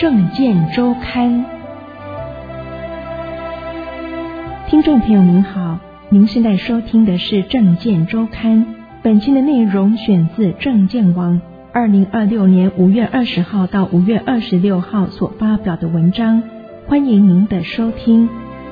政见周刊。听众朋友您好，您现在收听的是政见周刊，本期的内容选自政见网2026年5月20号到5月26号所发表的文章，欢迎您的收听。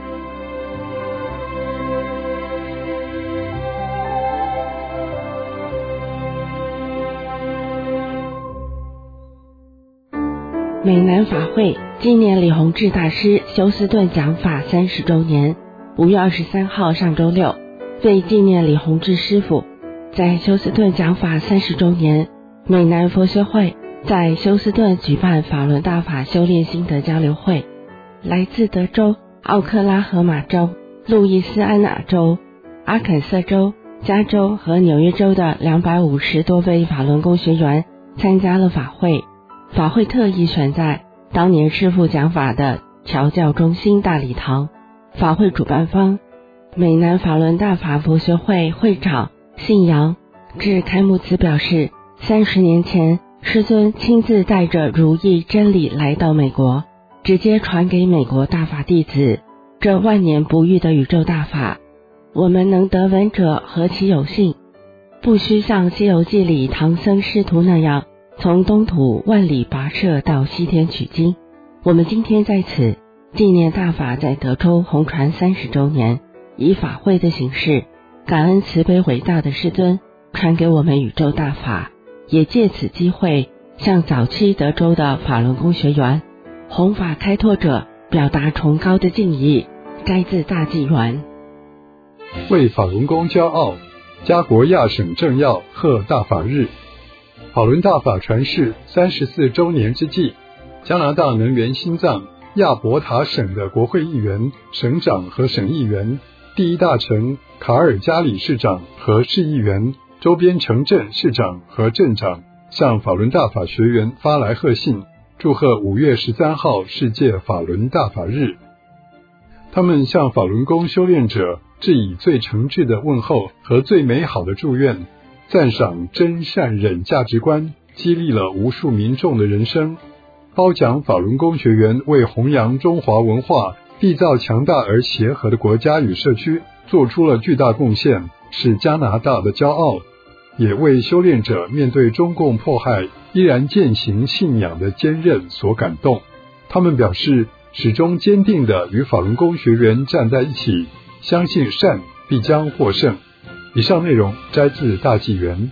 美南法会纪念李洪志大师休斯顿讲法30周年，5月23号上周六，为纪念李洪志师父在休斯顿讲法30周年，美南佛学会在休斯顿举办法轮大法修炼心得交流会。来自德州、奥克拉荷马州、路易斯安那州、阿肯色州、加州和纽约州的250多位法轮功学员参加了法会。法会特意选在当年师父讲法的侨教中心大礼堂。法会主办方美南法轮大法佛学会会长信阳致开幕词表示，30年前师尊亲自带着如意真理来到美国，直接传给美国大法弟子这万年不遇的宇宙大法，我们能得闻者何其有幸，不需像西游记里唐僧师徒那样从东土万里跋涉到西天取经。我们今天在此纪念大法在德州红传30周年，以法会的形式感恩慈悲伟大的师尊传给我们宇宙大法，也借此机会向早期德州的法轮功学员、弘法开拓者表达崇高的敬意。摘自大纪元。 为法轮功骄傲，加国亚省政要贺大法日。法轮大法传世34周年之际，加拿大能源心脏亚伯塔省的国会议员、省长和省议员，第一大城卡尔加里市长和市议员，周边城镇市长和镇长向法轮大法学员发来贺信，祝贺5月13号世界法轮大法日。他们向法轮功修炼者致以最诚挚的问候和最美好的祝愿，赞赏真善忍价值观，激励了无数民众的人生，褒奖法轮功学员为弘扬中华文化、缔造强大而协和的国家与社区做出了巨大贡献，是加拿大的骄傲，也为修炼者面对中共迫害依然践行信仰的坚韧所感动。他们表示始终坚定地与法轮功学员站在一起，相信善必将获胜。以上内容摘自大纪元。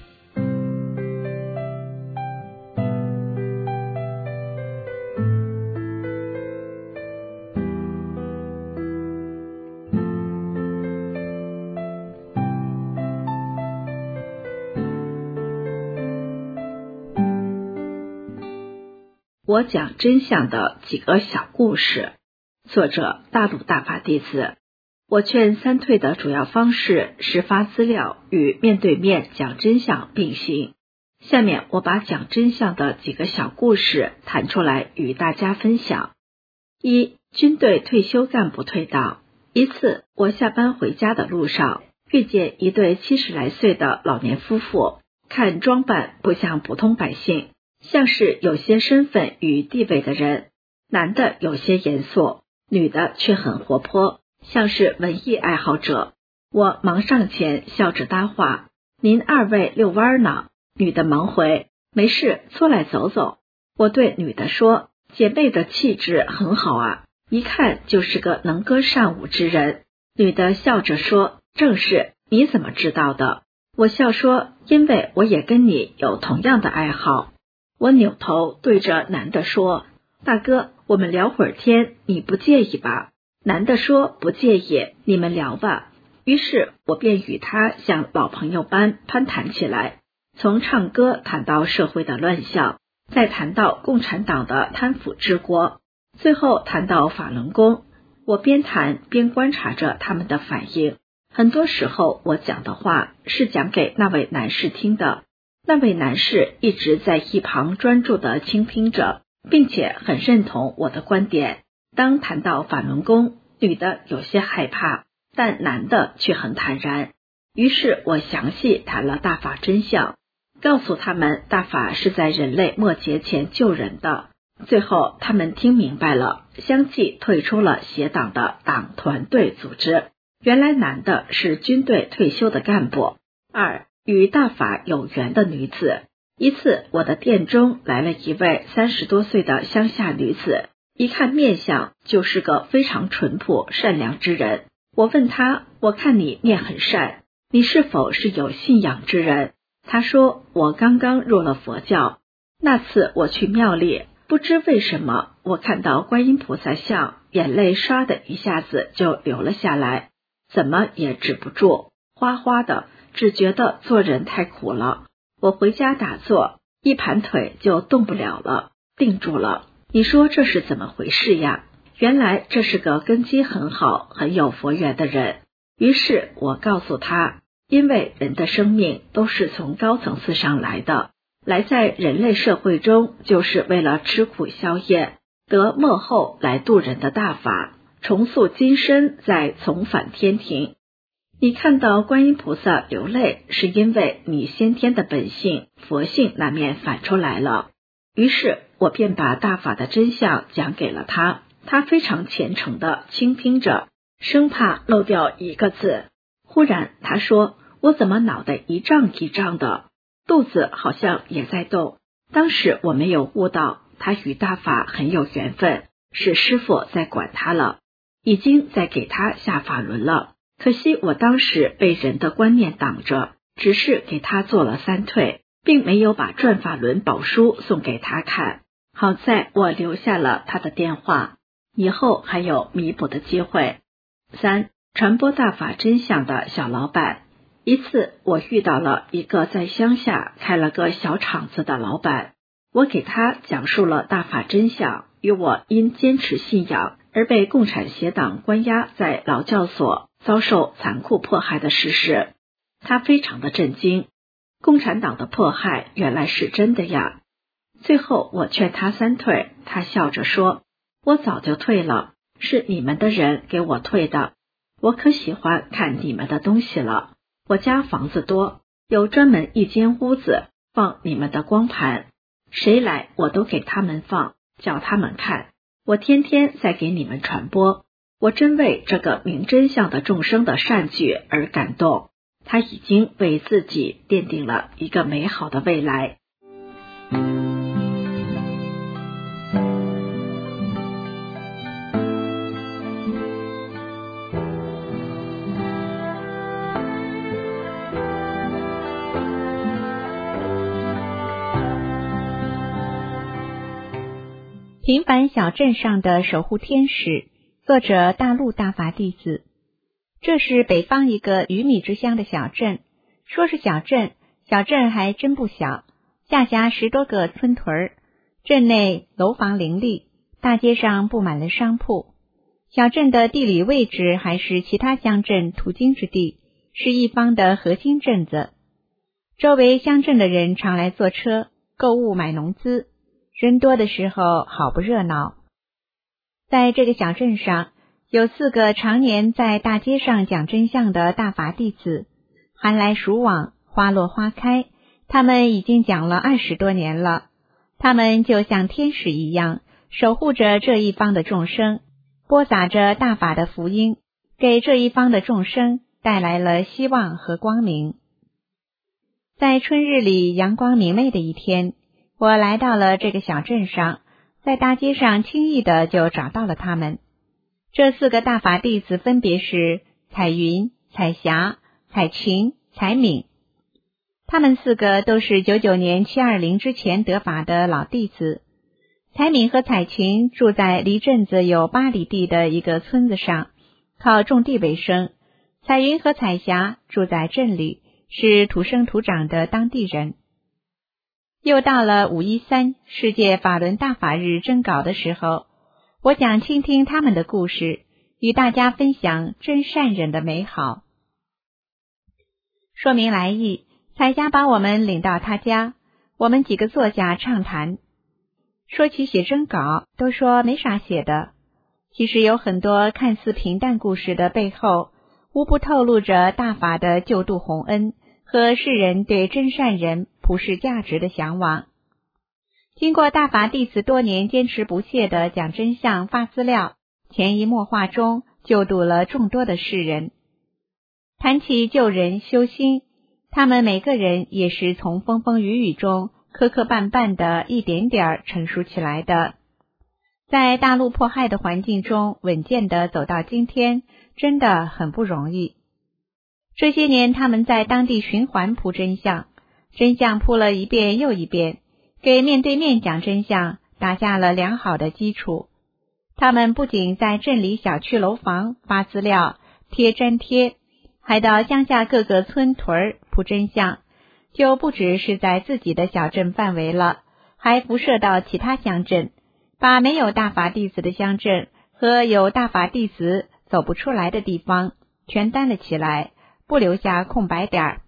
我讲真相的几个小故事。作者大陆大法弟子。我劝三退的主要方式是发资料与面对面讲真相并行。下面我把讲真相的几个小故事谈出来与大家分享。一、军队退休干部退道。一次我下班回家的路上，遇见一对70来岁的老年夫妇，看装扮不像普通百姓，像是有些身份与地位的人。男的有些严肃，女的却很活泼，像是文艺爱好者。我忙上前笑着搭话：“您二位遛弯呢？”女的忙回：“没事，出来走走。”我对女的说：“姐妹的气质很好啊，一看就是个能歌善舞之人。”女的笑着说：“正是，你怎么知道的？”我笑说：“因为我也跟你有同样的爱好。”我扭头对着男的说：“大哥，我们聊会儿天，你不介意吧？”男的说：“不介意，你们聊吧。”于是我便与他像老朋友般攀谈起来，从唱歌谈到社会的乱象，再谈到共产党的贪腐治国，最后谈到法轮功。我边谈边观察着他们的反应，很多时候我讲的话是讲给那位男士听的，那位男士一直在一旁专注地倾听着，并且很认同我的观点。当谈到法轮功，女的有些害怕，但男的却很坦然。于是我详细谈了大法真相，告诉他们大法是在人类末劫前救人的， 最后他们听明白了，相继退出了邪党的党团队组织。原来男的是军队退休的干部，二与大法有缘的女子。一次我的店中来了一位30多岁的乡下女子，一看面相就是个非常淳朴善良之人。我问她，我看你面很善，你是否是有信仰之人？她说，我刚刚入了佛教，那次我去庙里，不知为什么我看到观音菩萨像，眼泪唰的一下子就流了下来，怎么也止不住，哗哗的，只觉得做人太苦了。我回家打坐，一盘腿就动不了了，定住了。你说这是怎么回事呀？原来这是个根基很好很有佛缘的人。于是我告诉他，因为人的生命都是从高层次上来的，来在人类社会中就是为了吃苦消业，得末后来度人的大法，重塑今生，再重返天庭。你看到观音菩萨流泪，是因为你先天的本性佛性那面反出来了。于是我便把大法的真相讲给了他，他非常虔诚地倾听着，生怕漏掉一个字。忽然他说，我怎么脑袋一胀一胀的，肚子好像也在动。当时我没有悟到他与大法很有缘分，是师父在管他了，已经在给他下法轮了。可惜我当时被人的观念挡着，只是给他做了3退，并没有把转法轮宝书送给他看。好在我留下了他的电话，以后还有弥补的机会。3. 传播大法真相的小老板。一次我遇到了一个在乡下开了个小厂子的老板，我给他讲述了大法真相与我因坚持信仰而被共产邪党关押在劳教所遭受残酷迫害的事实。他非常的震惊，共产党的迫害原来是真的呀。最后我劝他3退，他笑着说，我早就退了，是你们的人给我退的，我可喜欢看你们的东西了。我家房子多，有专门一间屋子放你们的光盘，谁来我都给他们放，叫他们看，我天天在给你们传播。我真为这个明真相的众生的善举而感动，他已经为自己奠定了一个美好的未来。 平凡小镇上的守护天使，作者大陆大法弟子。这是北方一个鱼米之乡的小镇，说是小镇，小镇还真不小，下辖10多个村屯，镇内楼房林立，大街上布满了商铺。小镇的地理位置还是其他乡镇途经之地，是一方的核心镇子。周围乡镇的人常来坐车购物买农资，人多的时候好不热闹。在这个小镇上，有4个常年在大街上讲真相的大法弟子，寒来暑往，花落花开，他们已经讲了20多年了。他们就像天使一样，守护着这一方的众生，播撒着大法的福音，给这一方的众生带来了希望和光明。在春日里阳光明媚的一天，我来到了这个小镇上，在大街上轻易的就找到了他们。这4个大法弟子分别是彩云、彩霞、彩琴、彩敏。他们4个都是99年720之前得法的老弟子。彩敏和彩琴住在离镇子有8里地的一个村子上，靠种地为生。彩云和彩霞住在镇里，是土生土长的当地人。又到了513世界法轮大法日征稿的时候，我想倾听他们的故事，与大家分享真善忍的美好。说明来意，彩霞把我们领到他家，我们几个作家畅谈。说起写征稿，都说没啥写的，其实有很多看似平淡故事的背后，无不透露着大法的救度洪恩和世人对真善人普世价值的向往。 经过大法弟子多年坚持不懈地讲真相、发资料，潜移默化中救度了众多的世人。谈起救人修心，他们每个人也是从风风雨雨中磕磕绊绊的一点点成熟起来的。在大陆迫害的环境中稳健地走到今天，真的很不容易。这些年他们在当地循环铺真相，真相铺了一遍又一遍，给面对面讲真相打下了良好的基础。他们不仅在镇里小区楼房发资料、贴粘贴，还到乡下各个村屯铺真相，就不只是在自己的小镇范围了，还辐射到其他乡镇，把没有大法弟子的乡镇和有大法弟子走不出来的地方全担了起来，不留下空白点。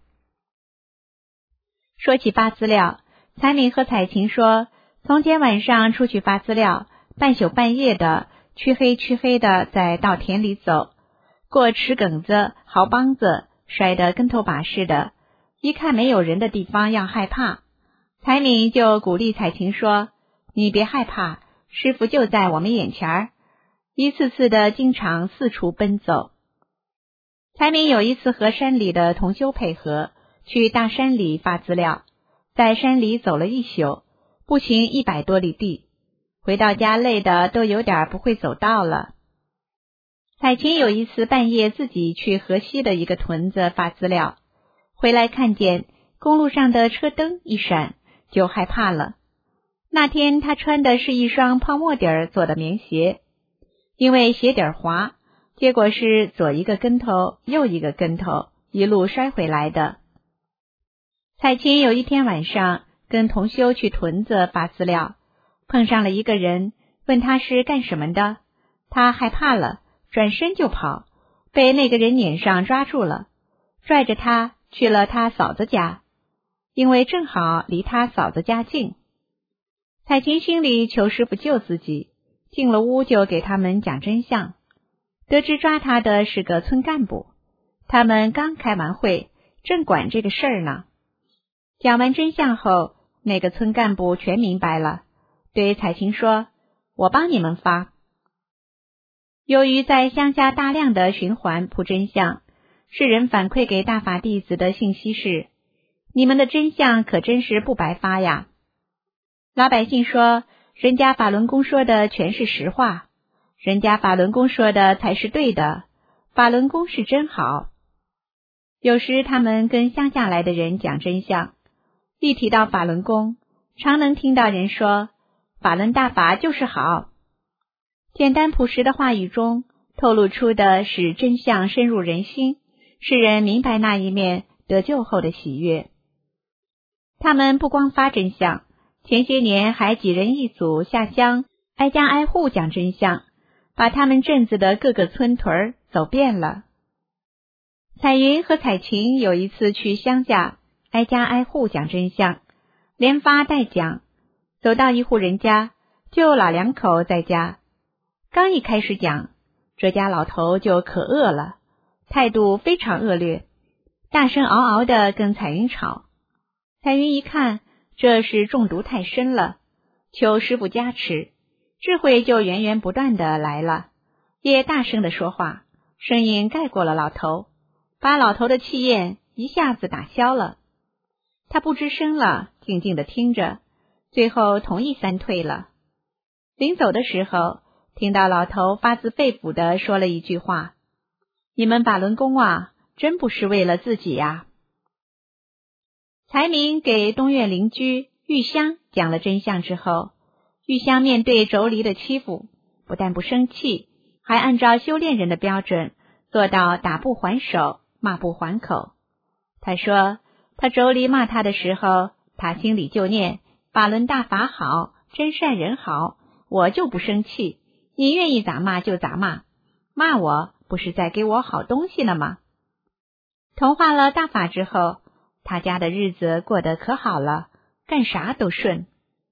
说起发资料，彩敏和彩琴说，从前晚上出去发资料，半宿半夜的，黢黑的在稻田里走，过池埂子、壕帮子，摔得跟头把似的，一看没有人的地方要害怕。彩敏就鼓励彩琴说，你别害怕，师父就在我们眼前儿，一次次的经常四处奔走。彩敏有一次和山里的同修配合，去大山里发资料，在山里走了一宿，步行100多里地，回到家累的都有点不会走道了。彩琴有一次半夜自己去河西的一个屯子发资料，回来看见公路上的车灯一闪，就害怕了。那天他穿的是一双泡沫底儿做的棉鞋，因为鞋底滑，结果是左一个跟头右一个跟头，一路摔回来的。彩琴有一天晚上跟同修去屯子发资料，碰上了一个人，问他是干什么的，他害怕了，转身就跑，被那个人撵上抓住了，拽着他去了他嫂子家，因为正好离他嫂子家近。彩琴心里求师父救自己，进了屋就给他们讲真相，得知抓他的是个村干部，他们刚开完会，正管这个事儿呢。讲完真相后，那个村干部全明白了，对彩琴说，我帮你们发。由于在乡下大量的循环铺真相，世人反馈给大法弟子的信息是，你们的真相可真是不白发呀。老百姓说，人家法轮功说的全是实话，人家法轮功说的才是对的，法轮功是真好。有时他们跟乡下来的人讲真相，一提到法轮功，常能听到人说，法轮大法就是好。简单朴实的话语中透露出的是真相深入人心，使人明白那一面得救后的喜悦。他们不光发真相，前些年还几人一组下乡，挨家挨户讲真相，把他们镇子的各个村屯走遍了。彩云和彩琴有一次去乡下，挨家挨户讲真相，连发带讲，走到一户人家，就老两口在家。刚一开始讲，这家老头就可饿了，态度非常恶劣，大声嗷嗷的跟彩云吵。彩云一看，这是中毒太深了，求师父加持，智慧就源源不断的来了，也大声的说话，声音盖过了老头，把老头的气焰一下子打消了。他不吱声了，静静的听着，最后同意三退了。临走的时候，听到老头发自肺腑的说了一句话，你们法轮功啊，真不是为了自己呀。财明给东院邻居玉香讲了真相之后，玉香面对妯娌的欺负，不但不生气，还按照修炼人的标准做到打不还手，骂不还口。他说他妯娌骂他的时候，他心里就念法轮大法好，真善人好，我就不生气，你愿意咋骂就咋骂，骂我不是在给我好东西呢吗？同化了大法之后，他家的日子过得可好了，干啥都顺。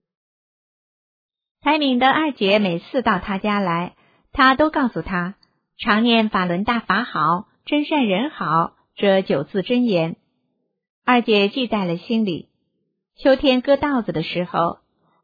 彩敏的二姐每次到他家来，他都告诉他常念法轮大法好，真善人好这9字真言。二姐记在了心里。秋天割稻子的时候，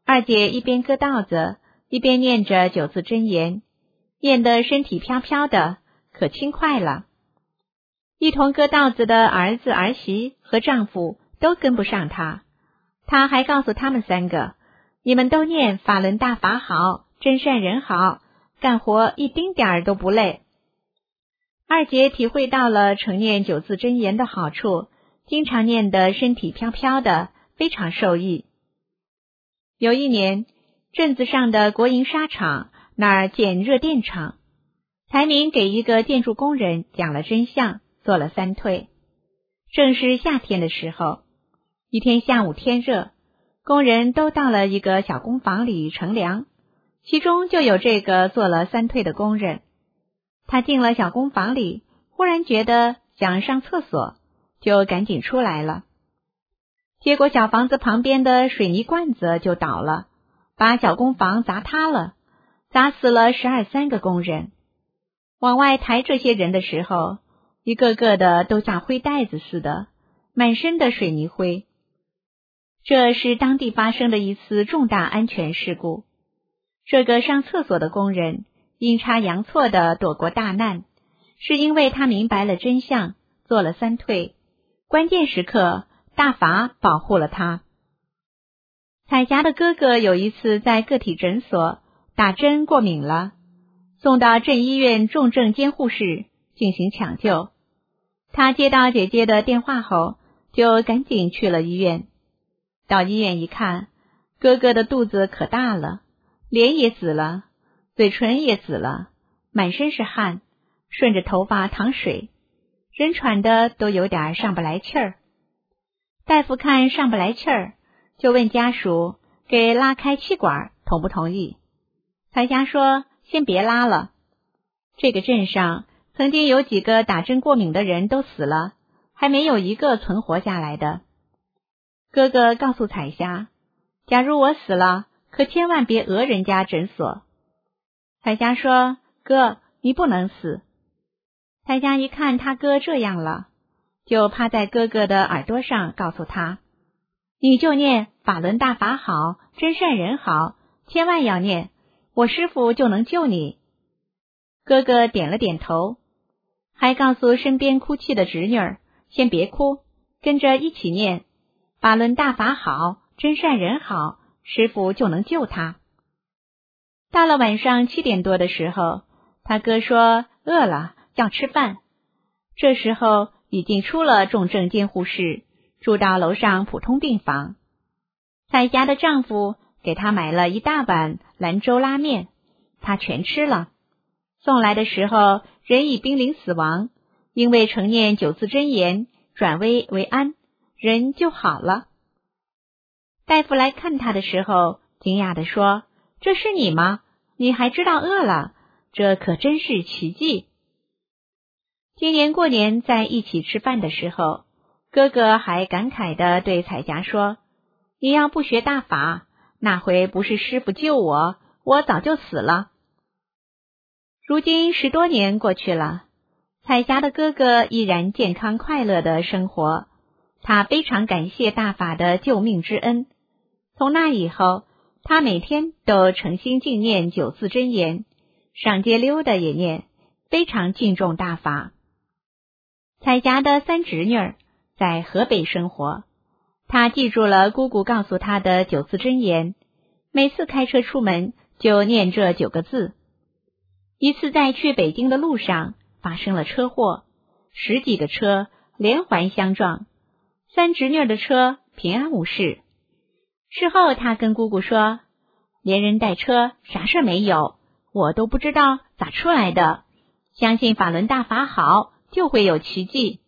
二姐一边割稻子，一边念着9字真言，念得身体飘飘的，可轻快了。一同割稻子的儿子儿媳和丈夫都跟不上她，她还告诉他们3个，你们都念法轮大法好，真善人好，干活一丁点儿都不累。二姐体会到了常念9字真言的好处，经常念得身体飘飘的，非常受益。有一年，镇子上的国营纱厂那儿建热电厂，财民给一个建筑工人讲了真相，做了3退。正是夏天的时候，一天下午天热，工人都到了一个小工房里乘凉，其中就有这个做了3退的工人。他进了小工房里，忽然觉得想上厕所，就赶紧出来了。结果小房子旁边的水泥罐子就倒了，把小工房砸塌了，砸死了12、13个工人。往外抬这些人的时候，一个个的都像灰袋子似的，满身的水泥灰。这是当地发生的一次重大安全事故。这个上厕所的工人阴差阳错的躲过大难，是因为他明白了真相，做了3退，关键时刻大法保护了他。彩霞的哥哥有一次在个体诊所打针过敏了，送到镇医院重症监护室进行抢救。他接到姐姐的电话后，就赶紧去了医院。到医院一看，哥哥的肚子可大了，脸也紫了，嘴唇也紫了，满身是汗，顺着头发淌水，人喘的都有点上不来气儿。大夫看上不来气儿，就问家属给拉开气管同不同意。彩霞说先别拉了。这个镇上曾经有几个打针过敏的人都死了，还没有一个存活下来的。哥哥告诉彩霞，假如我死了，可千万别讹人家诊所。彩霞说，哥，你不能死。彩霞一看他哥这样了，就趴在哥哥的耳朵上告诉他，你就念法轮大法好，真善人好，千万要念，我师父就能救你。哥哥点了点头，还告诉身边哭泣的侄女儿，先别哭，跟着一起念法轮大法好，真善人好，师父就能救他。到了晚上7点多的时候，他哥说饿了，要吃饭。这时候已经出了重症监护室，住到楼上普通病房。彩霞的丈夫给她买了一大碗兰州拉面，她全吃了。送来的时候，人已濒临死亡，因为承念9字真言，转危为安，人就好了。大夫来看他的时候，惊讶地说，这是你吗？你还知道饿了，这可真是奇迹。今年过年在一起吃饭的时候，哥哥还感慨地对彩霞说，你要不学大法，那回不是师父救我，我早就死了。如今10多年过去了，彩霞的哥哥依然健康快乐的生活，他非常感谢大法的救命之恩。从那以后，他每天都诚心敬念9字真言，上街溜达也念，非常敬重大法。彩霞的3侄女在河北生活，她记住了姑姑告诉她的9字真言，每次开车出门就念这9个字。一次在去北京的路上发生了车祸，10几个车连环相撞，3侄女的车平安无事。事后她跟姑姑说，连人带车啥事没有，我都不知道咋出来的，相信法轮大法好，就会有奇迹。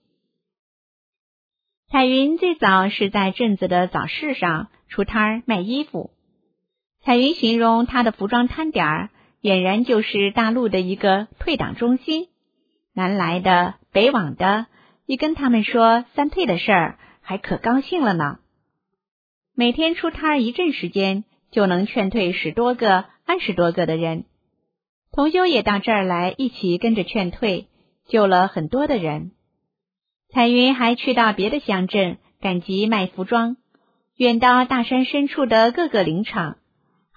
彩云最早是在镇子的早市上出摊卖衣服。彩云形容她的服装摊点俨然就是大陆的一个退党中心，南来的北往的，一跟他们说3退的事儿，还可高兴了呢。每天出摊一阵时间，就能劝退10多个、20多个的人。同修也到这儿来一起跟着劝退，救了很多的人。彩云还去到别的乡镇赶集卖服装，远到大山深处的各个林场，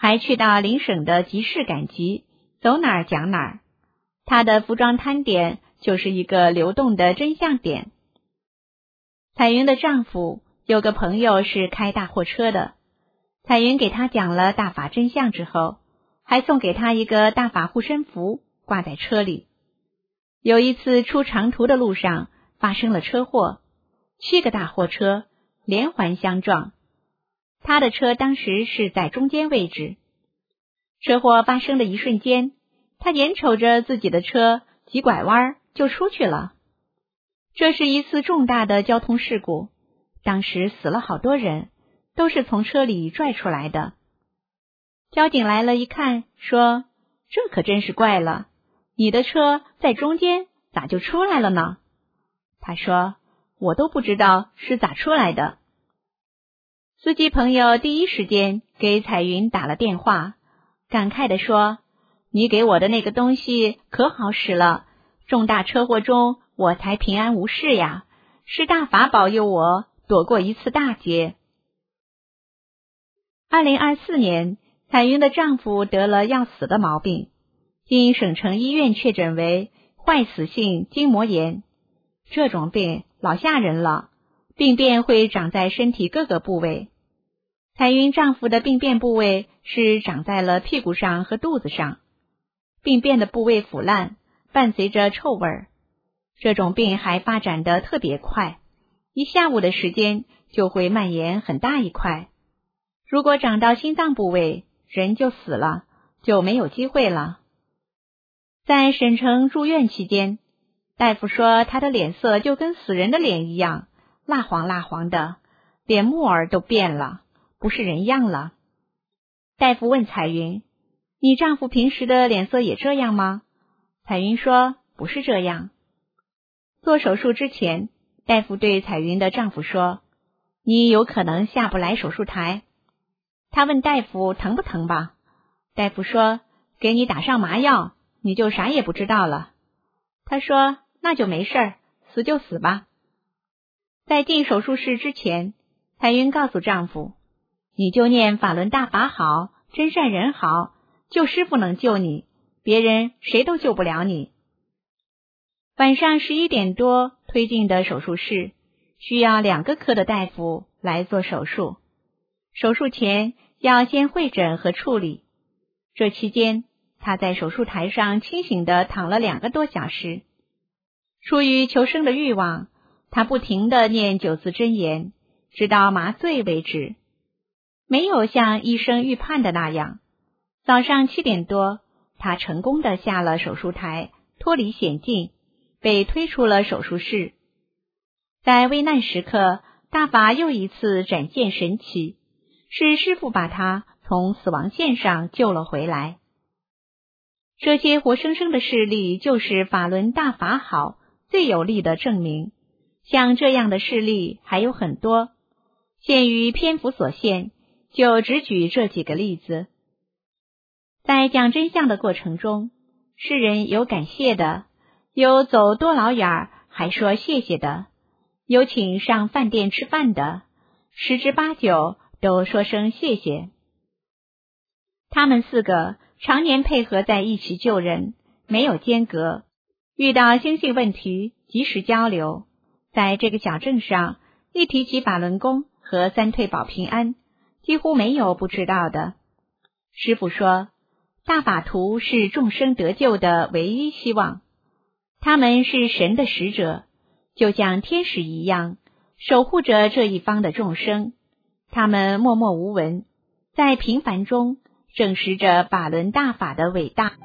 还去到邻省的集市赶集，走哪儿讲哪儿。他的服装摊点就是一个流动的真相点。彩云的丈夫有个朋友是开大货车的，彩云给他讲了大法真相之后，还送给他一个大法护身符，挂在车里。有一次出长途的路上发生了车祸，7个大货车连环相撞，他的车当时是在中间位置。车祸发生的一瞬间，他眼瞅着自己的车急拐弯就出去了。这是一次重大的交通事故，当时死了好多人，都是从车里拽出来的。交警来了一看，说：这可真是怪了，你的车在中间咋就出来了呢？他说：我都不知道是咋出来的。司机朋友第一时间给彩云打了电话，感慨地说：你给我的那个东西可好使了，重大车祸中我才平安无事呀，是大法保佑我躲过一次大劫。2024年，彩云的丈夫得了要死的毛病，经省城医院确诊为坏死性筋膜炎。这种病老吓人了，病变会长在身体各个部位。彩云丈夫的病变部位是长在了屁股上和肚子上，病变的部位腐烂，伴随着臭味儿。这种病还发展得特别快，一下午的时间就会蔓延很大一块。如果长到心脏部位，人就死了，就没有机会了。在省城住院期间，大夫说他的脸色就跟死人的脸一样，蜡黄蜡黄的，脸木耳都变了，不是人样了。大夫问彩云：你丈夫平时的脸色也这样吗？彩云说：不是这样。做手术之前，大夫对彩云的丈夫说：你有可能下不来手术台。他问大夫疼不疼吧，大夫说：给你打上麻药，你就啥也不知道了。他说：那就没事儿，死就死吧。在进手术室之前，彩云告诉丈夫：你就念法轮大法好，真善人好，救师傅能救你，别人谁都救不了你。晚上11点多推进的手术室，需要2个科的大夫来做手术。手术前要先会诊和处理，这期间他在手术台上清醒地躺了2个多小时。出于求生的欲望，他不停地念9字真言，直到麻醉为止。没有像医生预判的那样，早上7点多，他成功地下了手术台，脱离险境，被推出了手术室。在危难时刻，大法又一次展现神奇，是师父把他从死亡线上救了回来。这些活生生的事例就是法轮大法好最有力的证明。像这样的事例还有很多，限于篇幅所限，就只举这几个例子。在讲真相的过程中，世人有感谢的，有走多老远还说谢谢的，有请上饭店吃饭的，10之8九都说声谢谢。他们4个常年配合在一起救人，没有间隔，遇到心性问题及时交流。在这个小镇上，一提起法轮功和3退保平安，几乎没有不知道的。师父说，大法图是众生得救的唯一希望，他们是神的使者，就像天使一样，守护着这一方的众生。他们默默无闻，在平凡中证实着法轮大法的伟大。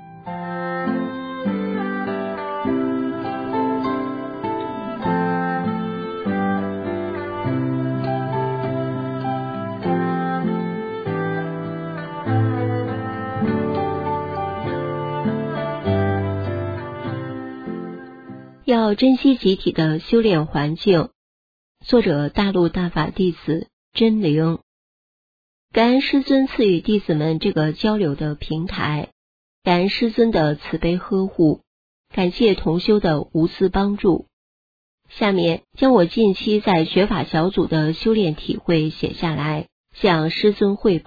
要珍惜集体的修炼环境。作者：大陆大法弟子真灵。感恩师尊赐予弟子们这个交流的平台，感恩师尊的慈悲呵护，感谢同修的无私帮助。下面将我近期在学法小组的修炼体会写下来，向师尊汇报，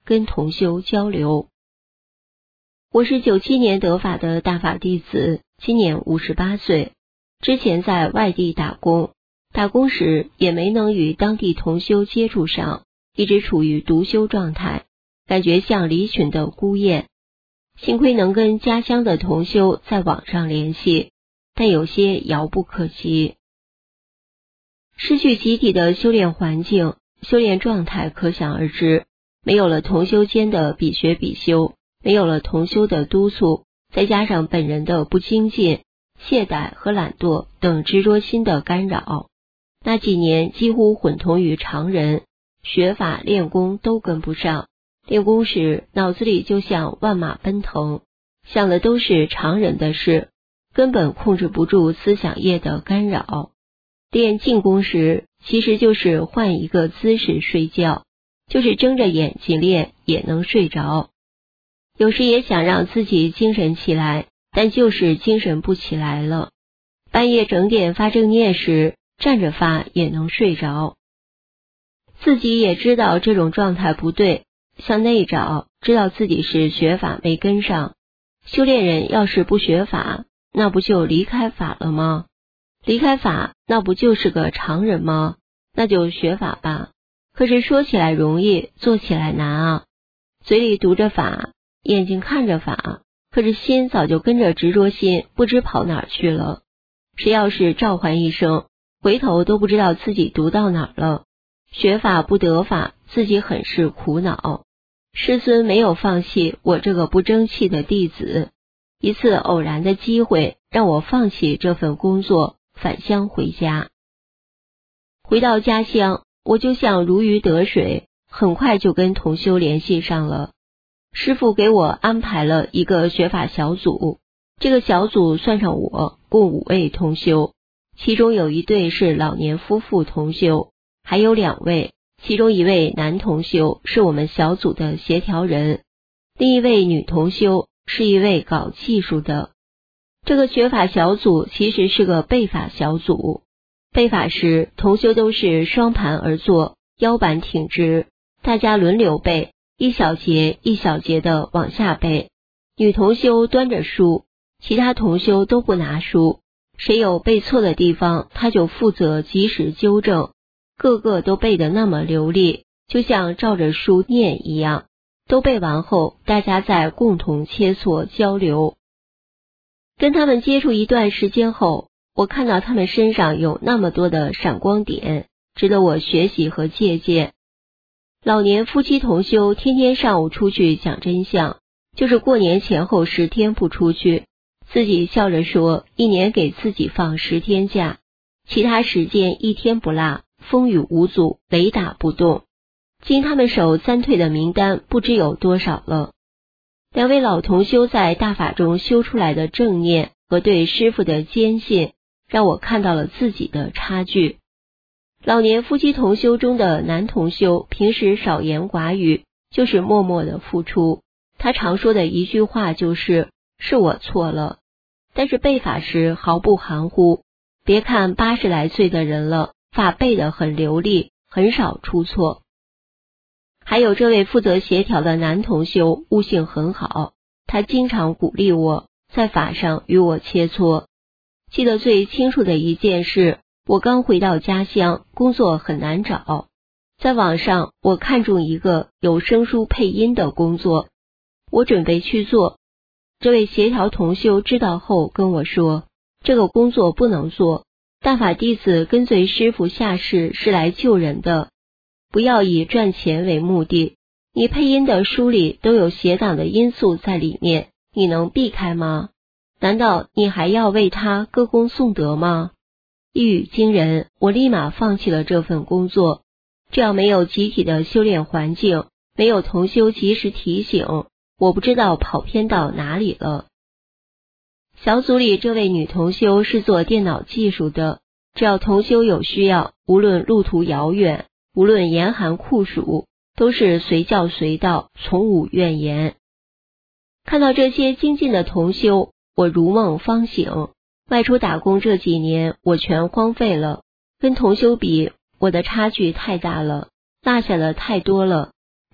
跟同修交流。我是97年得法的大法弟子，今年58岁。之前在外地打工时也没能与当地同修接触上，一直处于独修状态，感觉像离群的孤雁。幸亏能跟家乡的同修在网上联系，但有些遥不可及。失去集体的修炼环境，修炼状态可想而知，没有了同修间的比学比修，没有了同修的督促，再加上本人的不精进、懈怠和懒惰等执着心的干扰，那几年几乎混同于常人，学法练功都跟不上。练功时脑子里就像万马奔腾，想的都是常人的事，根本控制不住思想业的干扰。练静功时其实就是换一个姿势睡觉，就是睁着眼睛练也能睡着。有时也想让自己精神起来，但就是精神不起来了。半夜整点发正念时，站着发也能睡着。自己也知道这种状态不对，向内找，知道自己是学法没跟上。修炼人要是不学法，那不就离开法了吗？离开法，那不就是个常人吗？那就学法吧。可是说起来容易，做起来难啊。嘴里读着法，眼睛看着法，可是心早就跟着执着心不知跑哪儿去了。谁要是召唤一声，回头都不知道自己读到哪儿了。学法不得法，自己很是苦恼。师尊没有放弃我这个不争气的弟子，一次偶然的机会让我放弃这份工作，返乡回家。回到家乡，我就像如鱼得水，很快就跟同修联系上了。师父给我安排了一个学法小组，这个小组算上我，共5位同修，其中有一对是老年夫妇同修，还有2位，其中一位男同修是我们小组的协调人，另一位女同修是一位搞技术的。这个学法小组其实是个背法小组，背法时同修都是双盘而坐，腰板挺直，大家轮流背，一小节一小节的往下背。女同修端着书，其他同修都不拿书，谁有背错的地方，他就负责及时纠正。个个都背得那么流利，就像照着书念一样。都背完后，大家再共同切磋交流。跟他们接触一段时间后，我看到他们身上有那么多的闪光点，值得我学习和借鉴。老年夫妻同修天天上午出去讲真相，就是过年前后10天不出去，自己笑着说1年给自己放10天假，其他时间1天不落，风雨无阻，雷打不动。经他们手3退的名单不知有多少了。2位老同修在大法中修出来的正念和对师父的坚信，让我看到了自己的差距。老年夫妻同修中的男同修平时少言寡语，就是默默的付出。他常说的一句话就是我错了，但是背法时毫不含糊。别看80来岁的人了，法背得很流利，很少出错。还有这位负责协调的男同修悟性很好，他经常鼓励我，在法上与我切磋。记得最清楚的一件事，我刚回到家乡，工作很难找，在网上我看中一个有声书配音的工作，我准备去做。这位协调同修知道后跟我说，这个工作不能做，大法弟子跟随师父下世是来救人的，不要以赚钱为目的。你配音的书里都有邪党的因素在里面，你能避开吗？难道你还要为他歌功颂德吗？一语惊人，我立马放弃了这份工作。这样没有集体的修炼环境，没有同修及时提醒，我不知道跑偏到哪里了。小组里这位女同修是做电脑技术的，只要同修有需要，无论路途遥远，无论严寒酷暑，都是随叫随到，从无怨言。看到这些精进的同修，我如梦方醒。外出打工这几年，我全荒废了。跟同修比，我的差距太大了，落下的太多了。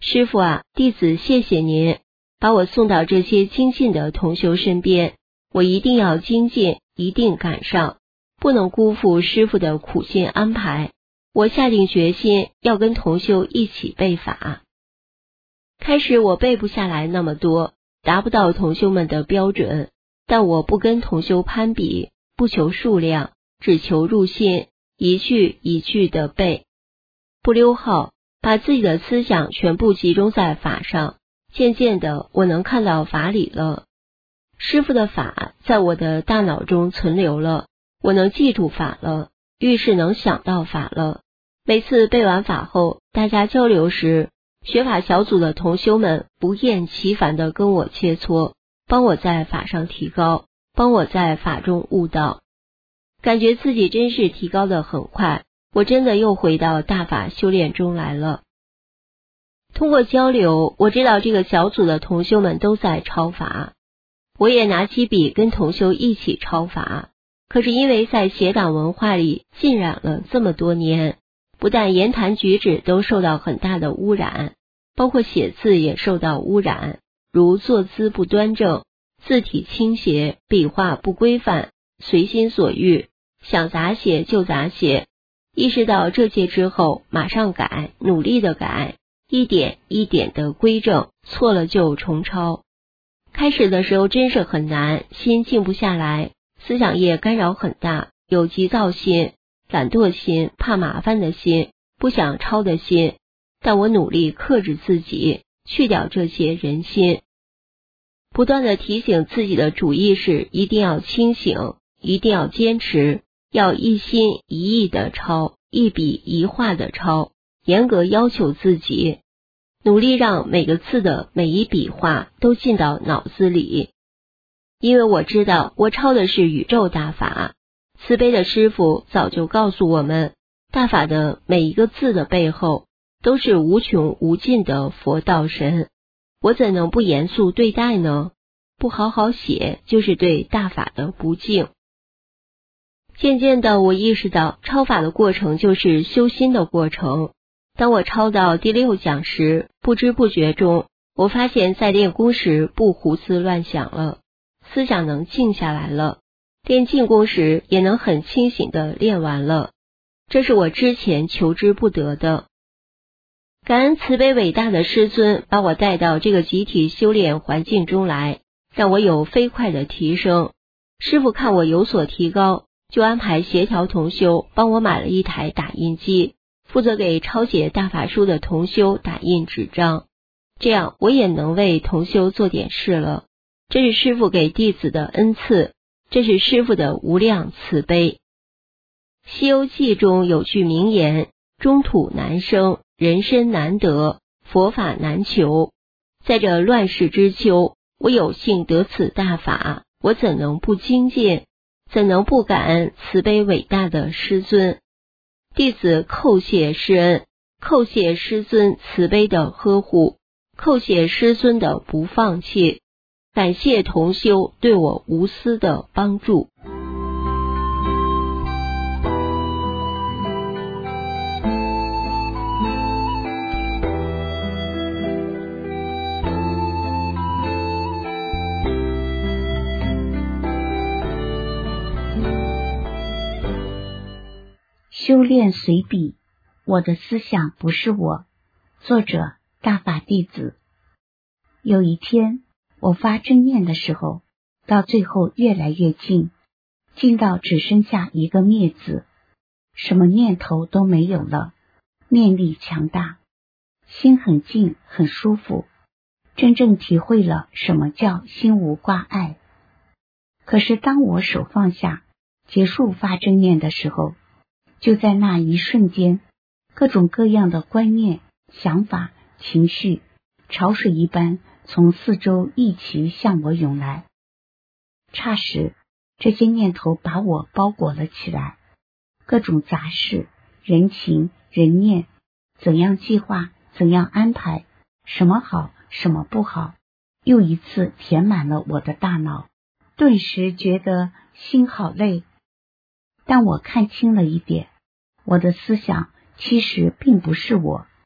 师父啊，弟子谢谢您，把我送到这些精进的同修身边，我一定要精进，一定赶上，不能辜负师父的苦心安排。我下定决心要跟同修一起背法。开始我背不下来那么多，达不到同修们的标准，但我不跟同修攀比，不求数量，只求入心，一句一句的背，不溜号，把自己的思想全部集中在法上。渐渐的，我能看到法理了，师父的法在我的大脑中存留了，我能记住法了，遇事能想到法了。每次背完法后，大家交流时，学法小组的同修们不厌其烦地跟我切磋，帮我在法上提高，帮我在法中悟道，感觉自己真是提高得很快，我真的又回到大法修炼中来了。通过交流，我知道这个小组的同修们都在抄法，我也拿起笔跟同修一起抄法。可是因为在邪党文化里浸染了这么多年，不但言谈举止都受到很大的污染，包括写字也受到污染，如坐姿不端正，字体倾斜，笔画不规范，随心所欲，想咋写就咋写。意识到这些之后，马上改，努力的改，一点一点的规正，错了就重抄。开始的时候真是很难，心静不下来，思想业干扰很大，有急躁心、懒惰心、怕麻烦的心、不想抄的心，但我努力克制自己，去掉这些人心，不断的提醒自己的主意识一定要清醒，一定要坚持，要一心一意的抄，一笔一画的抄，严格要求自己，努力让每个字的每一笔画都进到脑子里。因为我知道我抄的是宇宙大法，慈悲的师父早就告诉我们，大法的每一个字的背后都是无穷无尽的佛道神，我怎能不严肃对待呢？不好好写就是对大法的不敬。渐渐的我意识到，抄法的过程就是修心的过程。当我抄到第6讲时，不知不觉中，我发现在练功时不胡思乱想了，思想能静下来了，练静功时也能很清醒的练完了，这是我之前求之不得的。感恩慈悲伟大的师尊把我带到这个集体修炼环境中来，让我有飞快的提升。师父看我有所提高，就安排协调同修帮我买了一台打印机，负责给抄写大法书的同修打印纸张，这样我也能为同修做点事了。这是师父给弟子的恩赐，这是师父的无量慈悲。西游记中有句名言，中土难生，人身难得，佛法难求。在这乱世之秋，我有幸得此大法，我怎能不精进，怎能不感恩慈悲伟大的师尊？弟子叩谢师恩，叩谢师尊慈悲的呵护，叩谢师尊的不放弃，感谢同修对我无私的帮助。 修炼随笔，我的思想不是我。作者：大法弟子。有一天，我发正念的时候，到最后越来越静，静到只剩下一个灭字，什么念头都没有了，念力强大，心很静，很舒服，真正体会了什么叫心无挂碍。可是当我手放下，结束发正念的时候，就在那一瞬间，各种各样的观念、想法、情绪，潮水一般从四周一齐向我涌来。霎时，这些念头把我包裹了起来，各种杂事、人情、人念，怎样计划，怎样安排，什么好，什么不好，又一次填满了我的大脑。顿时觉得心好累，但我看清了一点，我的思想其实并不是我，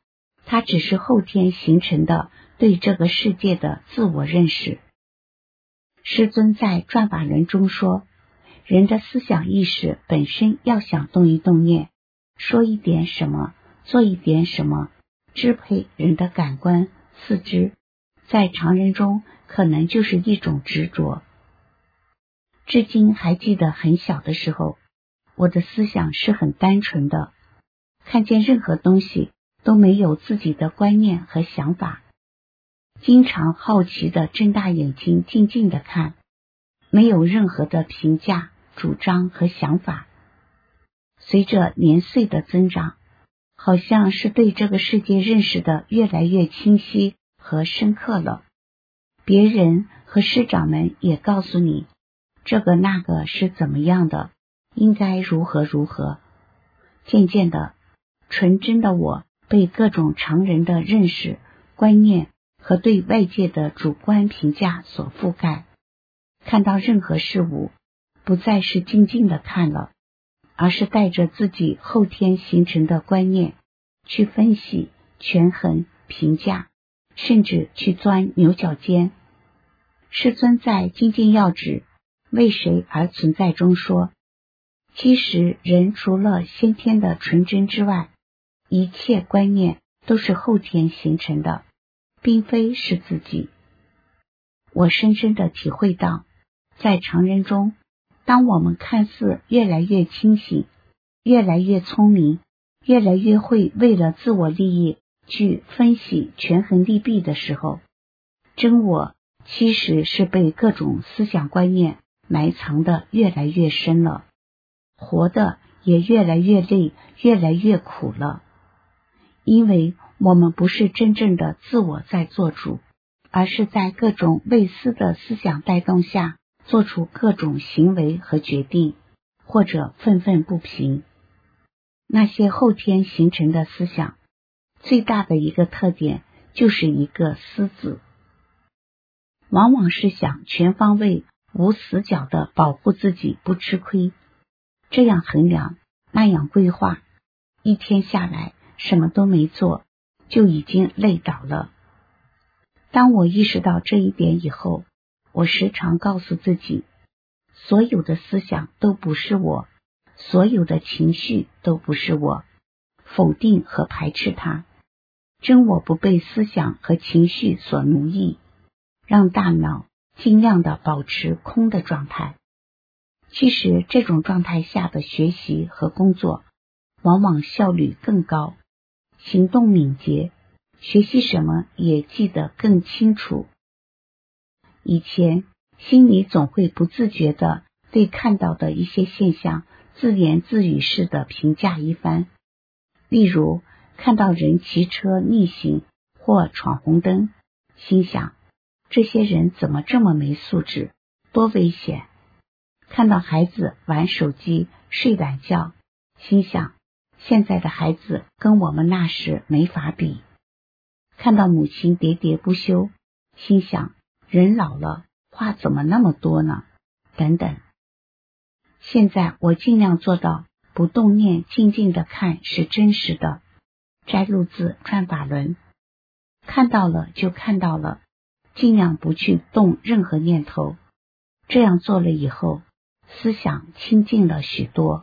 它只是后天形成的对这个世界的自我认识。师尊在转法轮中说，人的思想意识本身要想动一动念，说一点什么，做一点什么，支配人的感官、四肢，在常人中可能就是一种执着。至今还记得很小的时候，我的思想是很单纯的，看见任何东西都没有自己的观念和想法，经常好奇地睁大眼睛静静地看，没有任何的评价、主张和想法。随着年岁的增长，好像是对这个世界认识的越来越清晰和深刻了。别人和师长们也告诉你，这个那个是怎么样的，应该如何如何。渐渐的，纯真的我被各种常人的认识、观念和对外界的主观评价所覆盖，看到任何事物不再是静静的看了，而是带着自己后天形成的观念去分析、权衡、评价，甚至去钻牛角尖。师尊在《精进要旨为谁而存在》中说，其实人除了先天的纯真之外，一切观念都是后天形成的，并非是自己。我深深地体会到，在常人中，当我们看似越来越清醒，越来越聪明，越来越会为了自我利益去分析权衡利弊的时候，真我其实是被各种思想观念埋藏的越来越深了，活的也越来越累，越来越苦了。因为我们不是真正的自我在做主，而是在各种未思的思想带动下做出各种行为和决定，或者愤愤不平。那些后天形成的思想，最大的一个特点就是一个思字，往往是想全方位无死角地保护自己不吃亏，这样衡量，那样规划，一天下来什么都没做，就已经累倒了。当我意识到这一点以后，我时常告诉自己，所有的思想都不是我，所有的情绪都不是我，否定和排斥它。真我不被思想和情绪所奴役，让大脑尽量的保持空的状态。其实这种状态下的学习和工作往往效率更高，行动敏捷，学习什么也记得更清楚。以前心里总会不自觉地对看到的一些现象自言自语式的评价一番，例如看到人骑车逆行或闯红灯，心想这些人怎么这么没素质，多危险。看到孩子玩手机睡懒觉，心想现在的孩子跟我们那时没法比。看到母亲喋喋不休，心想人老了话怎么那么多呢，等等。现在我尽量做到不动念，静静的看是真实的。摘录自转法轮，看到了就看到了，尽量不去动任何念头。这样做了以后，思想清净了许多。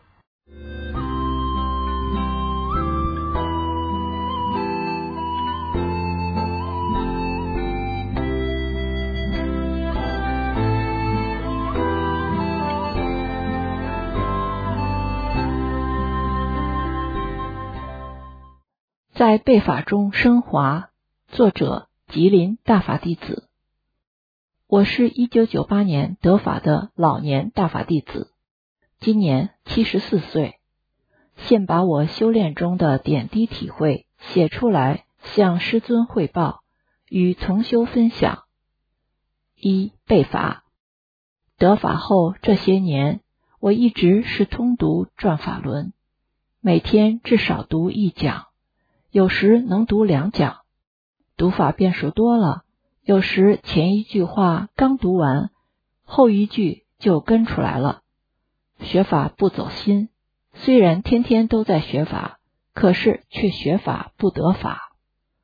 在背法中升华，作者吉林大法弟子。我是1998年得法的老年大法弟子，今年74岁，现把我修炼中的点滴体会写出来，向师尊汇报，与同修分享。一、背法。得法后这些年，我一直是通读转法轮，每天至少读1讲，有时能读2讲。读法变数多了，有时前一句话刚读完，后一句就跟出来了。学法不走心，虽然天天都在学法，可是却学法不得法。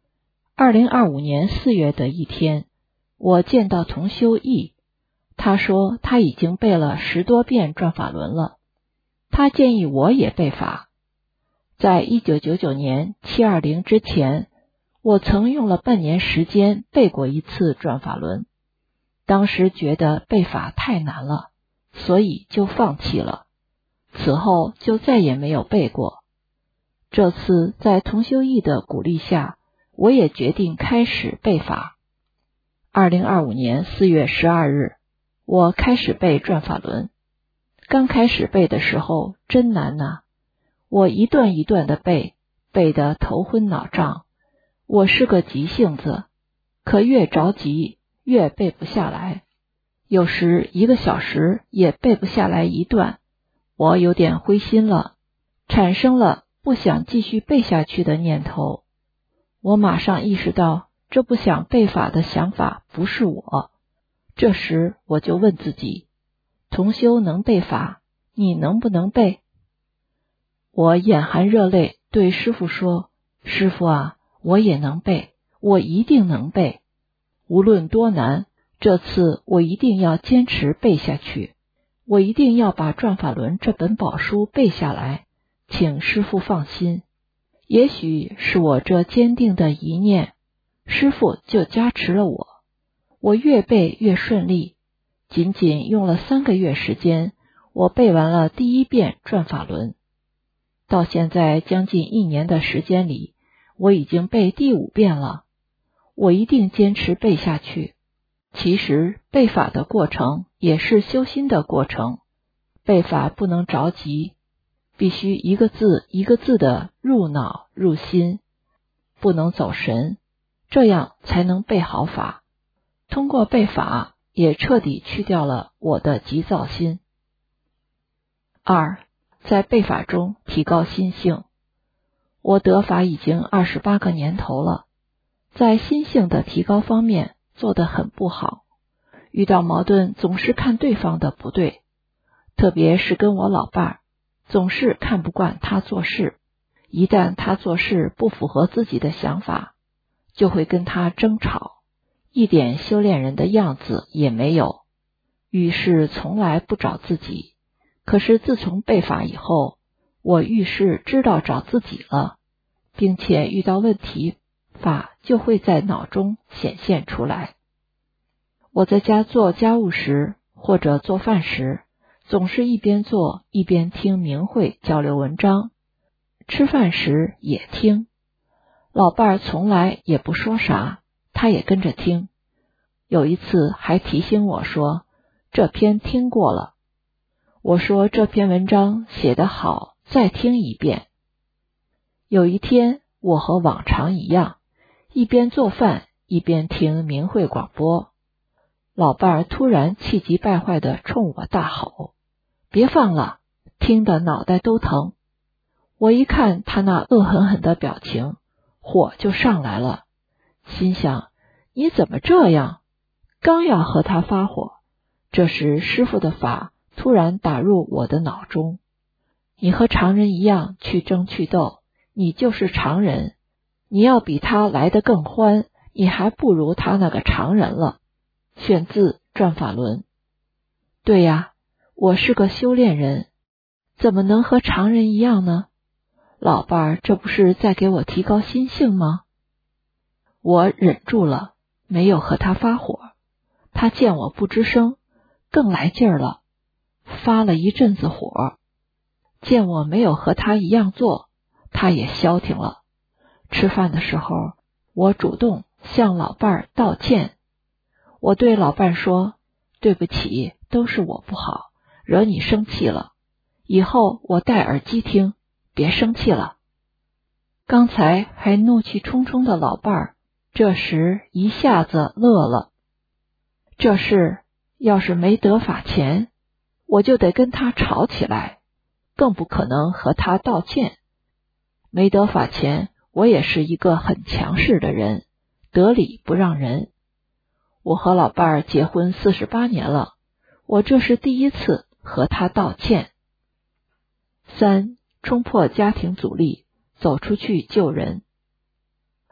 2025年4月的一天，我见到同修义，他说他已经背了10多遍转法轮了，他建议我也背法。在1999年720之前，我曾用了半年时间背过一次转法轮，当时觉得背法太难了，所以就放弃了，此后就再也没有背过。这次在同修义的鼓励下，我也决定开始背法。2025年4月12日，我开始背转法轮。刚开始背的时候真难呐，我一段一段的背，背得头昏脑胀。我是个急性子，可越着急越背不下来，有时1个小时也背不下来一段，我有点灰心了，产生了不想继续背下去的念头。我马上意识到这不想背法的想法不是我，这时我就问自己，同修能背法，你能不能背？我眼含热泪对师父说，师父啊，我也能背，我一定能背，无论多难，这次我一定要坚持背下去，我一定要把转法轮这本宝书背下来，请师父放心。也许是我这坚定的一念，师父就加持了我，我越背越顺利，仅仅用了3个月时间，我背完了第1遍转法轮。到现在将近1年的时间里，我已经背第5遍了，我一定坚持背下去。其实背法的过程也是修心的过程，背法不能着急，必须一个字一个字的入脑入心，不能走神，这样才能背好法。通过背法也彻底去掉了我的急躁心。2. 在背法中提高心性。我得法已经28个年头了，在心性的提高方面做得很不好，遇到矛盾总是看对方的不对，特别是跟我老伴儿，总是看不惯他做事，一旦他做事不符合自己的想法，就会跟他争吵，一点修炼人的样子也没有，遇事从来不找自己。可是自从背法以后，我遇事知道找自己了，并且遇到问题，法就会在脑中显现出来。我在家做家务时或者做饭时，总是一边做一边听明慧交流文章，吃饭时也听。老伴儿从来也不说啥，他也跟着听。有一次还提醒我说，这篇听过了。我说这篇文章写得好，再听一遍。有一天，我和往常一样，一边做饭一边听明慧广播。老伴儿突然气急败坏地冲我大吼，别放了，听得脑袋都疼。我一看他那恶狠狠的表情，火就上来了，心想你怎么这样？刚要和他发火，这时师父的法突然打入我的脑中，你和常人一样去争去斗，你就是常人，你要比他来得更欢，你还不如他那个常人了。选自转法轮。对呀，我是个修炼人，怎么能和常人一样呢？老伴儿这不是在给我提高心性吗？我忍住了，没有和他发火。他见我不吱声，更来劲儿了，发了一阵子火。见我没有和他一样做，他也消停了。吃饭的时候，我主动向老伴儿道歉。我对老伴说，对不起，都是我不好，惹你生气了，以后我戴耳机听，别生气了。刚才还怒气冲冲的老伴儿，这时一下子乐了。这事要是没得法前，我就得跟他吵起来，更不可能和他道歉。没得法前，我也是一个很强势的人，得理不让人。我和老伴儿结婚48年了，我这是第一次和他道歉。3. 冲破家庭阻力，走出去救人。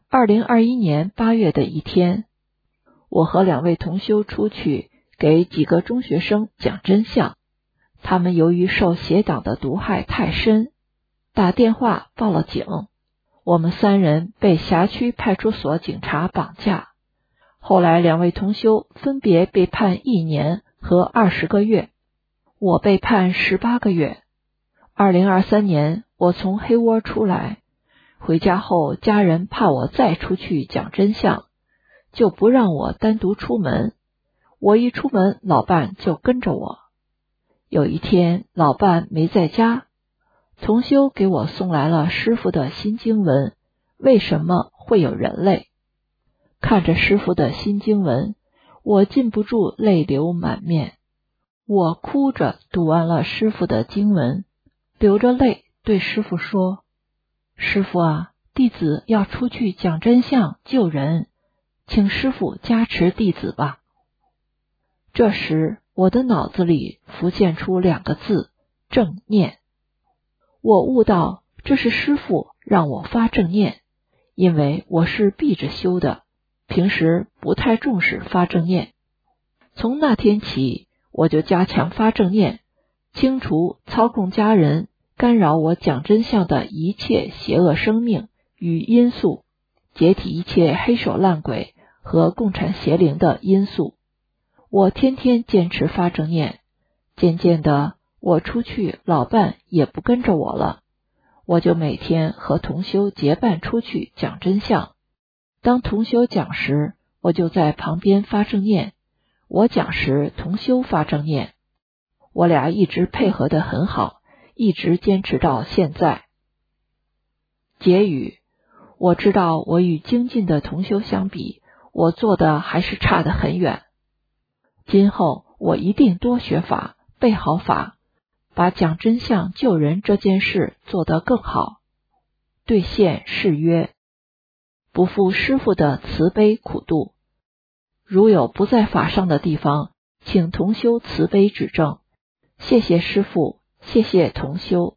2021年8月的一天，我和2位同修出去给几个中学生讲真相。他们由于受邪党的毒害太深，打电话报了警。我们3人被辖区派出所警察绑架。后来2位同修分别被判1年和20个月，我被判18个月。2023年我从黑窝出来，回家后家人怕我再出去讲真相，就不让我单独出门。我一出门，老伴就跟着我。有一天老伴没在家，同修给我送来了师父的新经文，为什么会有人类？看着师父的新经文，我禁不住泪流满面。我哭着读完了师父的经文，流着泪对师父说：师父啊，弟子要出去讲真相救人，请师父加持弟子吧。这时我的脑子里浮现出2个字：正念。我悟到这是师父让我发正念，因为我是闭着修的，平时不太重视发正念。从那天起，我就加强发正念，清除操控家人、干扰我讲真相的一切邪恶生命与因素，解体一切黑手烂鬼和共产邪灵的因素。我天天坚持发正念，渐渐的，我出去老伴也不跟着我了，我就每天和同修结伴出去讲真相。当同修讲时，我就在旁边发正念，我讲时同修发正念，我俩一直配合得很好，一直坚持到现在。结语：我知道我与精进的同修相比，我做的还是差得很远。今后我一定多学法，背好法，把讲真相救人这件事做得更好，兑现誓约，不负师父的慈悲苦度。如有不在法上的地方，请同修慈悲指正。谢谢师父，谢谢同修。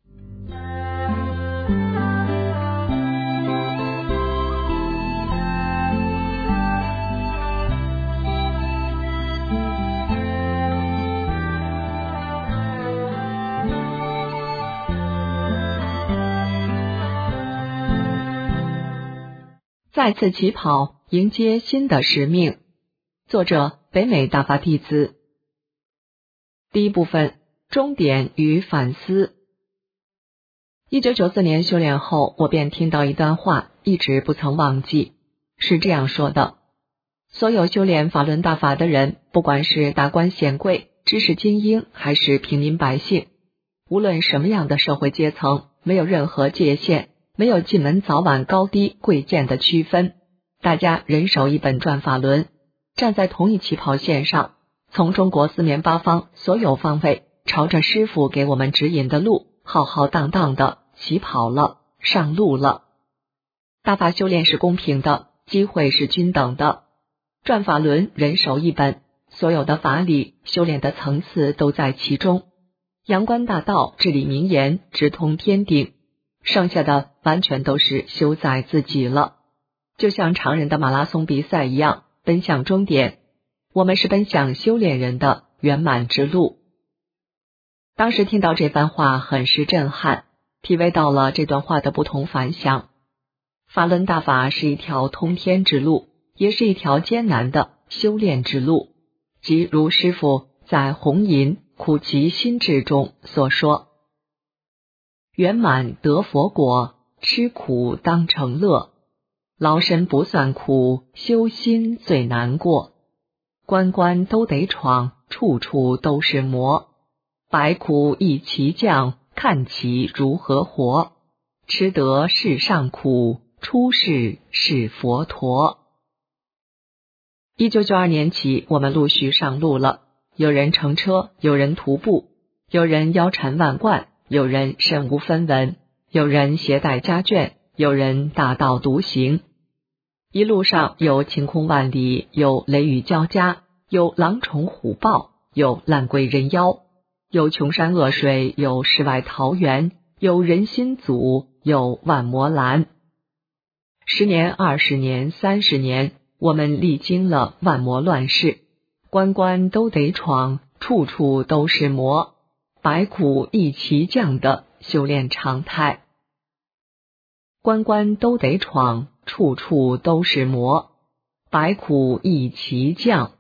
再次起跑，迎接新的使命。作者：北美大法弟子。第一部分：终点与反思。1994年修炼后，我便听到一段话，一直不曾忘记，是这样说的：所有修炼法轮大法的人，不管是达官显贵、知识精英，还是平民百姓，无论什么样的社会阶层，没有任何界限，没有进门早晚高低贵贱的区分，大家人手一本转法轮，站在同一起跑线上，从中国四面八方所有方位，朝着师父给我们指引的路，浩浩荡荡的起跑了，上路了。大法修炼是公平的，机会是均等的，转法轮人手一本，所有的法理修炼的层次都在其中。阳关大道，至理名言，直通天顶，剩下的完全都是修在自己了。就像常人的马拉松比赛一样，奔向终点，我们是奔向修炼人的圆满之路。当时听到这番话很是震撼，体味到了这段话的不同凡响。法轮大法是一条通天之路，也是一条艰难的修炼之路，即如师父在红银苦其心志中所说：圆满得佛果，吃苦当成乐，劳身不算苦，修心最难过，关关都得闯，处处都是磨，百苦一齐降，看其如何活，吃得世上苦，出世是佛陀。1992年起，我们陆续上路了，有人乘车，有人徒步，有人腰缠万贯，有人身无分文，有人携带家眷，有人大道独行。一路上有晴空万里，有雷雨交加，有狼虫虎豹，有烂鬼人妖，有穷山恶水，有世外桃源，有人心阻，有万魔拦。 10年、20年、30年，我们历经了万魔乱世，关关都得闯，处处都是磨，百苦一齐降的修炼常态。关关都得闯，处处都是磨，百苦一齐降。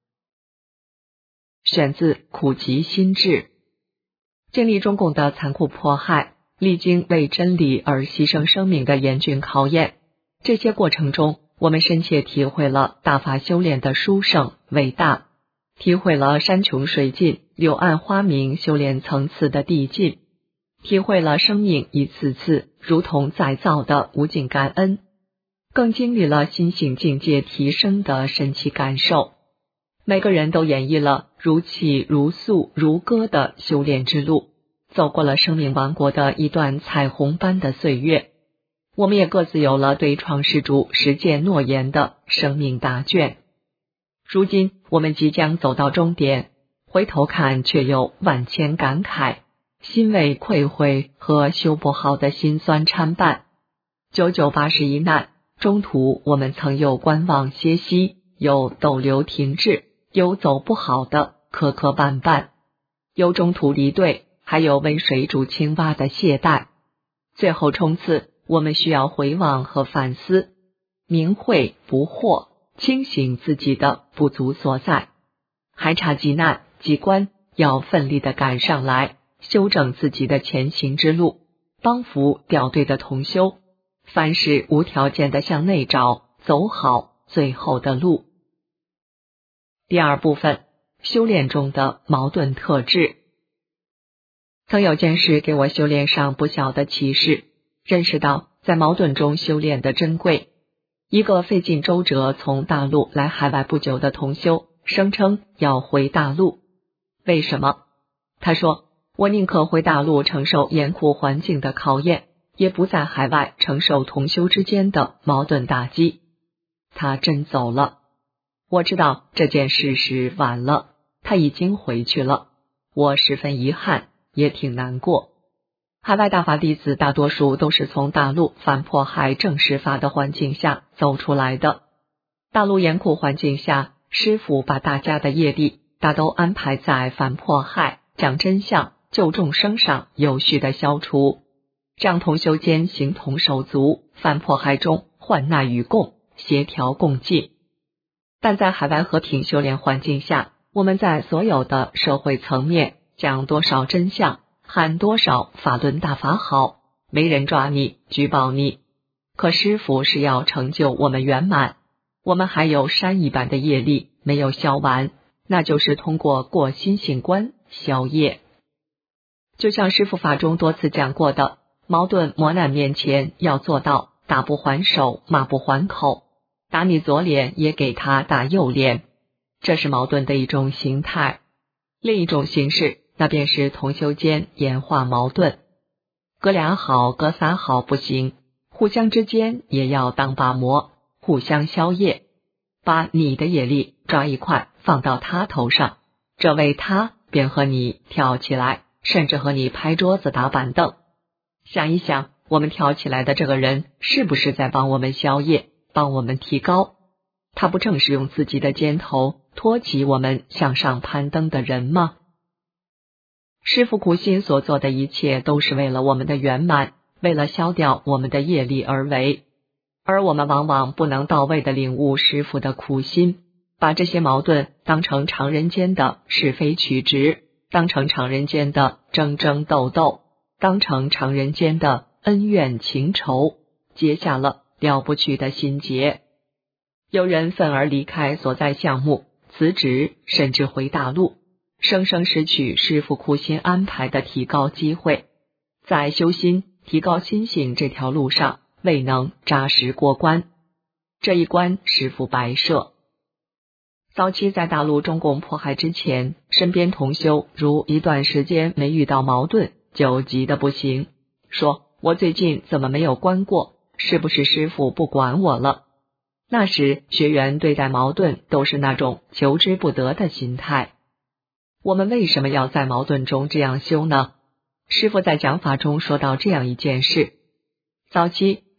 选自《苦集心志》。经历中共的残酷迫害，历经为真理而牺牲生命的严峻考验，这些过程中，我们深切体会了大法修炼的殊胜伟大，体会了山穷水尽、柳暗花明修炼层次的递进，体会了生命一次次如同再造的无尽感恩，更经历了心性境界提升的神奇感受。每个人都演绎了如泣如诉如歌的修炼之路，走过了生命王国的一段彩虹般的岁月。我们也各自有了对创世主实践诺言的生命答卷。如今我们即将走到终点，回头看却有万千感慨，欣慰愧悔和修不好的辛酸参半。久久81难，中途我们曾有观望歇息，有逗留停滞，有走不好的磕磕绊绊，有中途离队，还有为水煮青蛙的懈怠。最后冲刺，我们需要回望和反思，明慧不惑，清醒自己的不足所在。还差几难几关，要奋力地赶上来，修正自己的前行之路，帮扶掉队的同修，凡事无条件地向内找，走好最后的路。第二部分，修炼中的矛盾特质。曾有件事给我修炼上不小的启示，认识到在矛盾中修炼的珍贵。一个费尽周折从大陆来海外不久的同修，声称要回大陆。为什么？他说，我宁可回大陆承受严酷环境的考验，也不在海外承受同修之间的矛盾打击。他真走了。我知道这件事时晚了，他已经回去了。我十分遗憾，也挺难过。海外大法弟子大多数都是从大陆反迫害正实法的环境下走出来的。大陆严酷环境下，师父把大家的业力大都安排在反迫害、讲真相、救众生上有序的消除，让同修间形同手足，反迫害中患难与共，协调共进。但在海外和平修炼环境下，我们在所有的社会层面讲多少真相，喊多少法轮大法好，没人抓你举报你。可师父是要成就我们圆满，我们还有山一般的业力没有消完，那就是通过过心性关消业。就像师父法中多次讲过的，矛盾磨难面前要做到打不还手，骂不还口，打你左脸也给他打右脸，这是矛盾的一种形态。另一种形式，那便是同修间演化矛盾。哥俩好，哥仨好不行，互相之间也要当把磨，互相消业，把你的业力抓一块放到他头上，这位他便和你跳起来，甚至和你拍桌子打板凳。想一想，我们跳起来的这个人是不是在帮我们消业，帮我们提高？他不正是用自己的肩头托起我们向上攀登的人吗？师父苦心所做的一切都是为了我们的圆满，为了消掉我们的业力而为，而我们往往不能到位的领悟师父的苦心，把这些矛盾当成常人间的是非曲直，当成常人间的争争斗斗，当成常人间的恩怨情仇，结下了了不去的心结。有人愤而离开所在项目，辞职，甚至回大陆，生生失去师父苦心安排的提高机会，在修心、提高心性这条路上未能扎实过关，这一关师父白设。早期在大陆中共迫害之前，身边同修如一段时间没遇到矛盾，就急得不行，说我最近怎么没有关过，是不是师父不管我了？那时学员对待矛盾都是那种求之不得的心态。我们为什么要在矛盾中这样修呢？师父在讲法中说到这样一件事：早期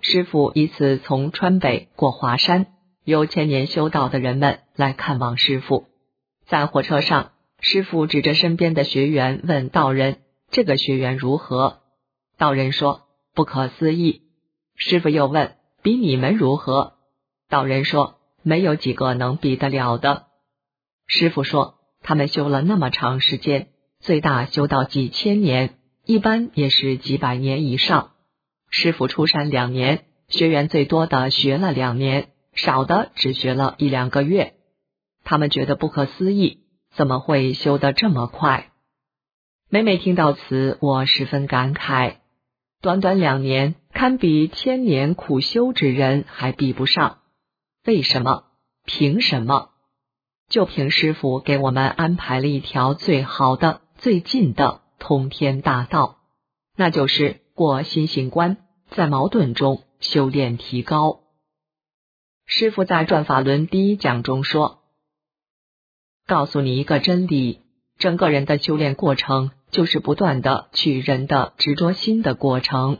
师父以此从川北过华山，有千年修道的人们来看望师父。在火车上，师父指着身边的学员问道人，这个学员如何？道人说，不可思议。师父又问，比你们如何？道人说，没有几个能比得了的。师父说，他们修了那么长时间，最大修到几千年，一般也是几百年以上。师父出山2年，学员最多的学了2年，少的只学了1-2个月。他们觉得不可思议，怎么会修得这么快？每每听到此，我十分感慨。短短2年，堪比1000年苦修之人还比不上。为什么？凭什么？就凭师父给我们安排了一条最好的、最近的通天大道，那就是过心性关，在矛盾中修炼提高。师父在转法轮第1讲中说，告诉你一个真理，整个人的修炼过程就是不断的取人的执着心的过程。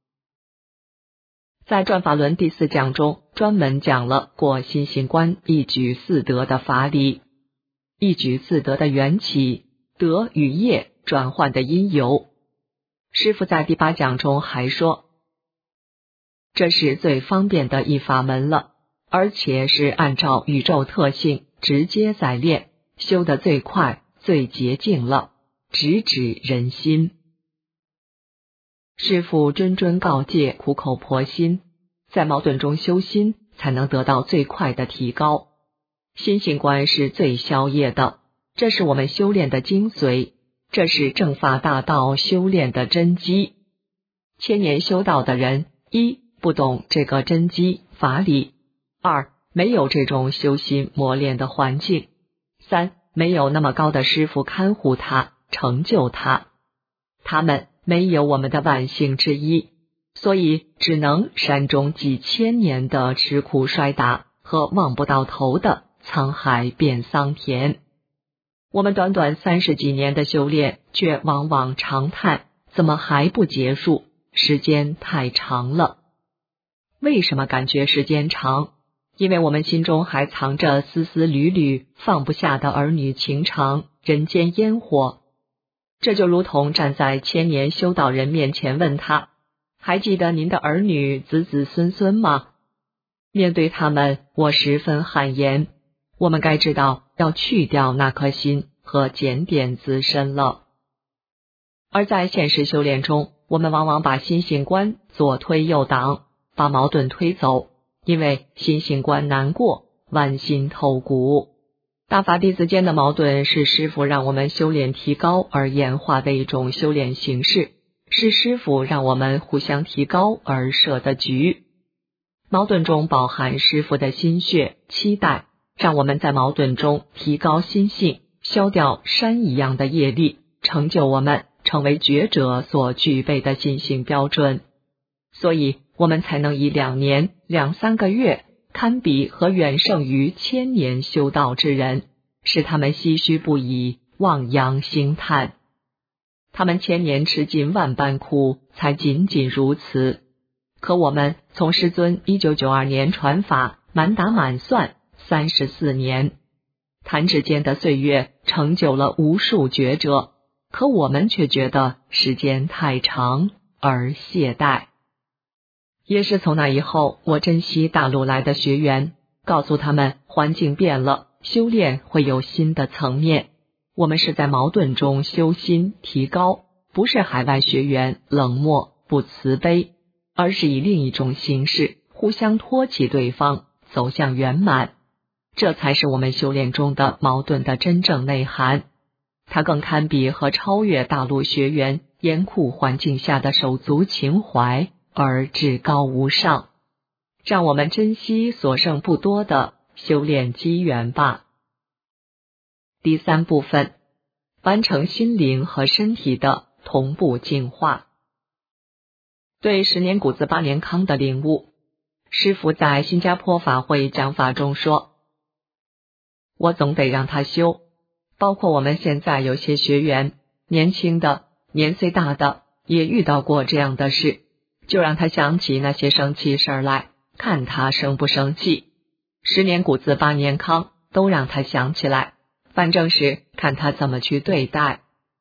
在转法轮第4讲中，专门讲了过心性关一举4得的法理，一举4得的缘起，德与业转换的因由。师父在第8讲中还说，这是最方便的一法门了，而且是按照宇宙特性直接在练，修得最快最洁净了，直指人心。师父谆谆告诫，苦口婆心，在矛盾中修心，才能得到最快的提高。心性观是最消业的，这是我们修炼的精髓，这是正法大道修炼的真基。1000年修道的人，1不懂这个真基法理，2没有这种修心磨练的环境，3没有那么高的师父看护他，成就他。他们没有我们的万幸之一，所以只能山中几千年的吃苦摔打和望不到头的沧海变桑田。我们短短30几年的修炼，却往往长叹，怎么还不结束？时间太长了。为什么感觉时间长？因为我们心中还藏着丝丝缕缕放不下的儿女情长、人间烟火。这就如同站在1000年修道人面前问他，还记得您的儿女子子孙孙吗？面对他们，我十分汗颜。我们该知道要去掉那颗心和检点自身了。而在现实修炼中，我们往往把心性关左推右挡，把矛盾推走，因为心性关难过，剜心透骨。大法弟子间的矛盾是师父让我们修炼提高而演化的一种修炼形式，是师父让我们互相提高而设的局。矛盾中饱含师父的心血期待，让我们在矛盾中提高心性，消掉山一样的业力，成就我们成为觉者所具备的心性标准。所以我们才能以2年、2-3个月堪比和远胜于1000年修道之人，使他们唏嘘不已，望洋兴叹。他们1000年吃尽万般苦，才仅仅如此。可我们从师尊1992年传法，满打满算34年，弹指间的岁月成就了无数觉者，可我们却觉得时间太长而懈怠。也是从那以后，我珍惜大陆来的学员，告诉他们环境变了，修炼会有新的层面。我们是在矛盾中修心提高，不是海外学员冷漠不慈悲，而是以另一种形式互相托起对方，走向圆满。这才是我们修炼中的矛盾的真正内涵。它更堪比和超越大陆学员严酷环境下的手足情怀而至高无上。让我们珍惜所剩不多的修炼机缘吧。第3部分，完成心灵和身体的同步净化。对10年谷子8年糠的领悟，师父在新加坡法会讲法中说，我总得让他修，包括我们现在有些学员，年轻的、年岁大的，也遇到过这样的事。 就让他想起那些生气事儿来，看他生不生气。10年谷子8年糠都让他想起来，反正是看他怎么去对待。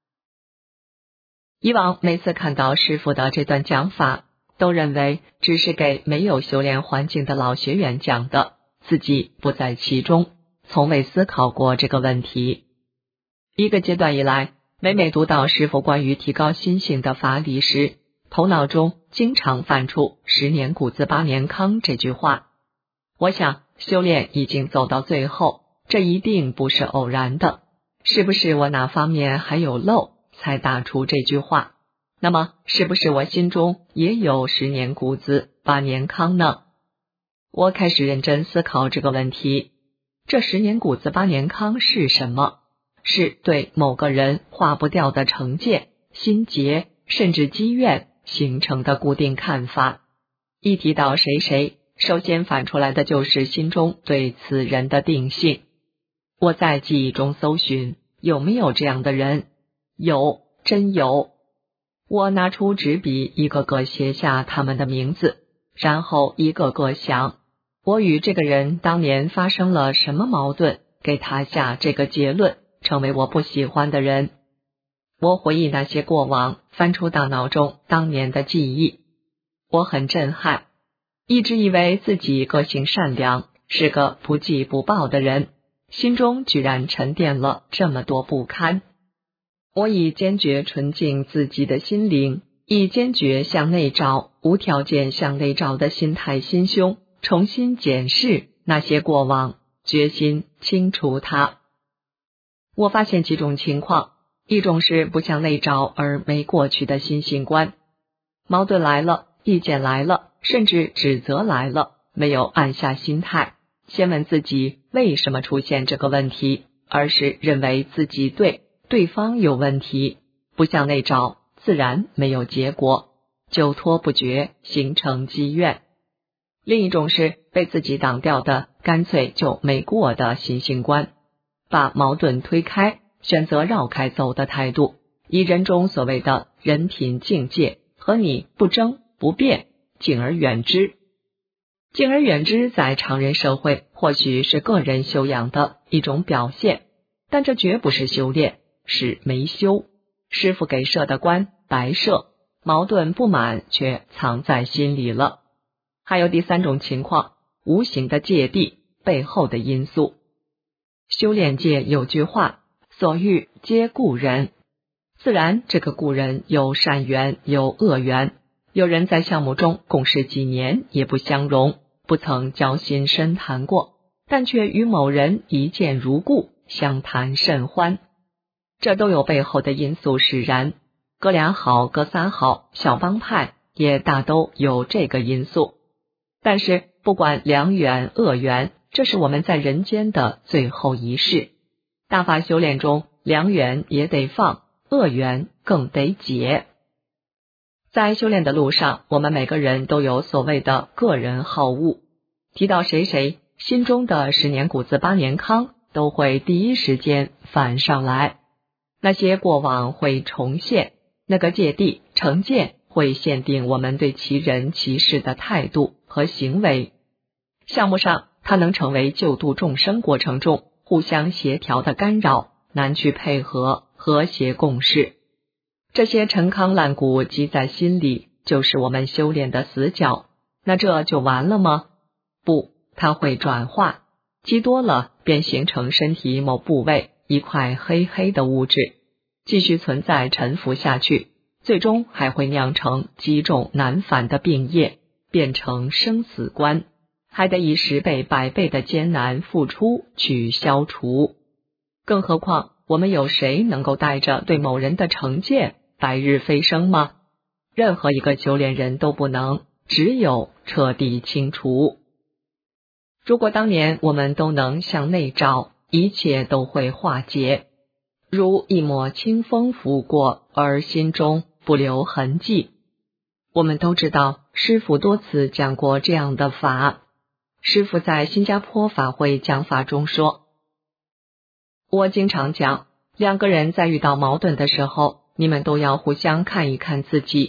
以往每次看到师父的这段讲法，都认为只是给没有修炼环境的老学员讲的，自己不在其中，从未思考过这个问题。一个阶段以来，每每读到师父关于提高心性的法理时，头脑中经常泛出10年谷子8年糠这句话。我想修炼已经走到最后，这一定不是偶然的，是不是我哪方面还有漏才打出这句话？那么是不是我心中也有10年谷子8年糠呢？我开始认真思考这个问题。这10年谷子8年糠是什么？是对某个人化不掉的成见、心结，甚至积怨形成的固定看法。一提到谁谁，首先反出来的就是心中对此人的定性。我在记忆中搜寻，有没有这样的人？有，真有。我拿出纸笔，一个个写下他们的名字，然后一个个想，我与这个人当年发生了什么矛盾，给他下这个结论，成为我不喜欢的人。我回忆那些过往，翻出大脑中当年的记忆，我很震撼。一直以为自己个性善良，是个不记不报的人，心中居然沉淀了这么多不堪。我以坚决纯净自己的心灵，以坚决向内找、无条件向内找的心态心胸，重新检视那些过往，决心清除它。我发现几种情况，一种是不向内找而没过去的新性观，矛盾来了，意见来了，甚至指责来了，没有按下心态，先问自己为什么出现这个问题，而是认为自己对，对方有问题，不向内找，自然没有结果，久拖不决，形成积怨。另一种是被自己挡掉的，干脆就没过的新性观，把矛盾推开，选择绕开走的态度，以人中所谓的人品境界，和你不争不辩，敬而远之。敬而远之在常人社会或许是个人修养的一种表现，但这绝不是修炼，是没修。师父给设的关白设，矛盾不满却藏在心里了。还有第三种情况，无形的芥蒂背后的因素。修炼界有句话，所遇皆故人。自然这个故人有善缘有恶缘，有人在项目中共事几年也不相容，不曾交心深谈过，但却与某人一见如故，相谈甚欢。这都有背后的因素使然，哥俩好哥仨好，小帮派也大都有这个因素。但是不管良缘恶缘，这是我们在人间的最后一世。大法修炼中，良缘也得放，恶缘更得解。在修炼的路上，我们每个人都有所谓的个人好恶。提到谁谁，心中的10年谷子8年糠都会第一时间反上来。那些过往会重现，那个芥蒂成见会限定我们对其人其事的态度和行为。项目上，它能成为救度众生过程中互相协调的干扰，难去配合和谐共事。这些陈糠烂谷积在心里，就是我们修炼的死角。那这就完了吗？不，它会转化，积多了便形成身体某部位一块黑黑的物质，继续存在沉浮下去，最终还会酿成积重难返的病业，变成生死关，还得以10倍100倍的艰难付出去消除。更何况我们有谁能够带着对某人的成见白日飞升吗？任何一个修炼人都不能，只有彻底清除。如果当年我们都能向内找，一切都会化解，如一抹清风拂过，而心中不留痕迹。我们都知道师父多次讲过这样的法。师父在新加坡法会讲法中说，我经常讲，2个人在遇到矛盾的时候，你们都要互相看一看自己，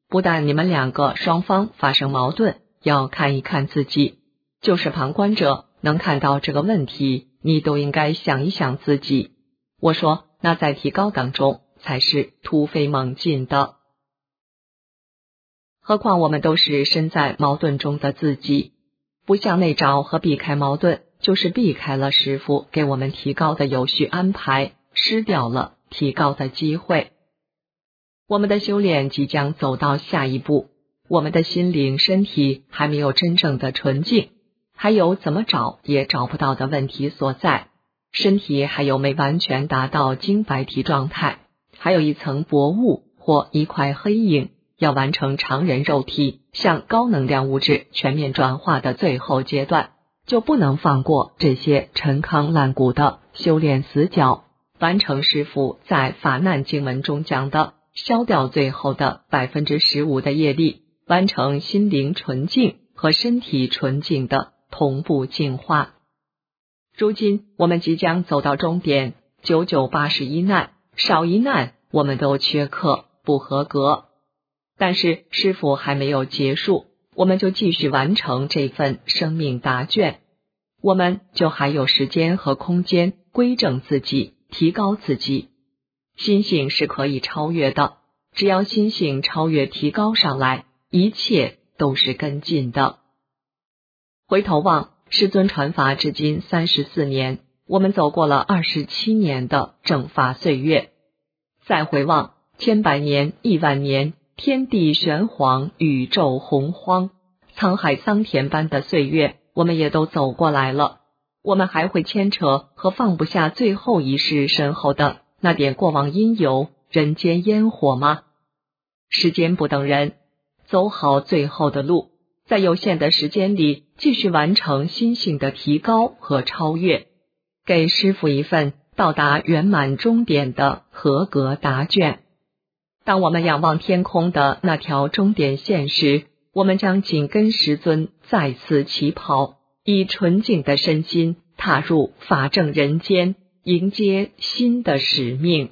不但你们两个双方发生矛盾，要看一看自己，就是旁观者能看到这个问题，你都应该想一想自己。我说，那在提高当中才是突飞猛进的。何况我们都是身在矛盾中的自己，不像内找和避开矛盾，就是避开了师父给我们提高的有序安排，失掉了提高的机会。我们的修炼即将走到下一步，我们的心灵身体还没有真正的纯净，还有怎么找也找不到的问题所在，身体还有没完全达到晶白体状态，还有一层薄雾或一块黑影，要完成常人肉体向高能量物质全面转化的最后阶段，就不能放过这些陈糠烂谷的修炼死角，完成师父在法难经文中讲的消掉最后的 15% 的业力，完成心灵纯净和身体纯净的同步净化。如今我们即将走到终点，9981难，少一难我们都缺课不合格。但是师父还没有结束，我们就继续完成这份生命答卷，我们就还有时间和空间规正自己，提高自己。心性是可以超越的，只要心性超越提高上来，一切都是跟进的。回头望师尊传法至今34年，我们走过了27年的正法岁月，再回望千百年、亿万年，天地玄黄，宇宙洪荒，沧海桑田般的岁月，我们也都走过来了。我们还会牵扯和放不下最后一世身后的那点过往因由、人间烟火吗？时间不等人，走好最后的路，在有限的时间里继续完成心性的提高和超越，给师父一份到达圆满终点的合格答卷。当我们仰望天空的那条终点线时，我们将紧跟师尊再次起跑，以纯净的身心踏入法正人间，迎接新的使命。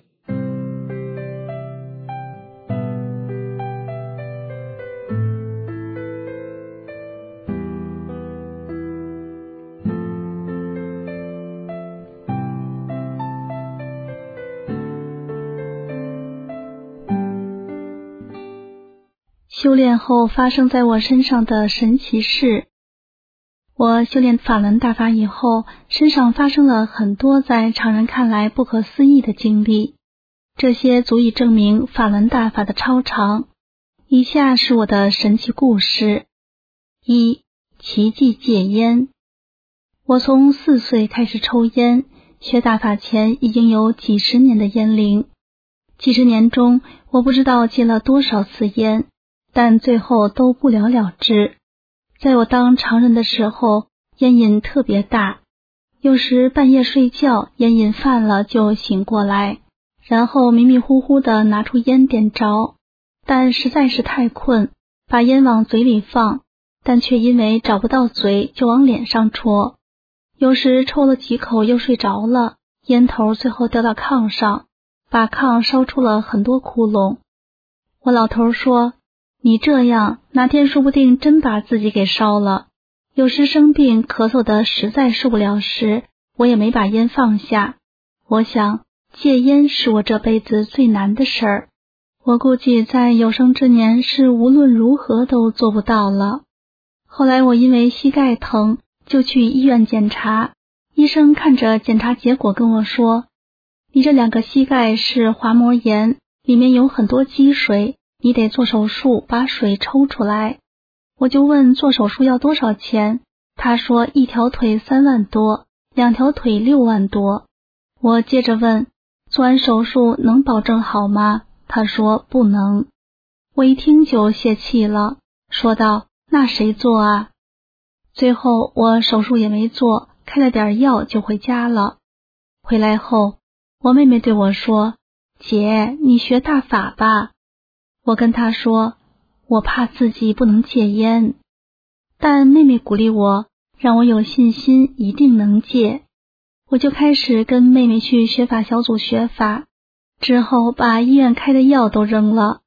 修炼后发生在我身上的神奇事。我修炼法轮大法以后，身上发生了很多在常人看来不可思议的经历，这些足以证明法轮大法的超常。以下是我的神奇故事。1. 奇迹戒烟。我从4岁开始抽烟，学大法前已经有几十年的烟龄。几十年中，我不知道戒了多少次烟，但最后都不了了之。在我当常人的时候，烟瘾特别大，有时半夜睡觉，烟瘾犯了就醒过来，然后迷迷糊糊地拿出烟点着，但实在是太困，把烟往嘴里放，但却因为找不到嘴就往脸上戳。有时抽了几口又睡着了，烟头最后掉到炕上，把炕烧出了很多窟窿。我老头说，你这样哪天说不定真把自己给烧了。有时生病咳嗽的实在受不了时，我也没把烟放下。我想戒烟是我这辈子最难的事儿，我估计在有生之年是无论如何都做不到了。后来我因为膝盖疼就去医院检查，医生看着检查结果跟我说，你这2个膝盖是滑膜炎，里面有很多积水，你得做手术把水抽出来。我就问做手术要多少钱，他说1条腿3万多，2条腿6万多。我接着问，做完手术能保证好吗？他说不能。我一听就泄气了，说道，那谁做啊？最后我手术也没做，开了点药就回家了。回来后，我妹妹对我说，姐，你学大法吧。我跟她说，我怕自己不能戒烟，但妹妹鼓励我，让我有信心一定能戒。我就开始跟妹妹去学法小组学法，之后把医院开的药都扔了。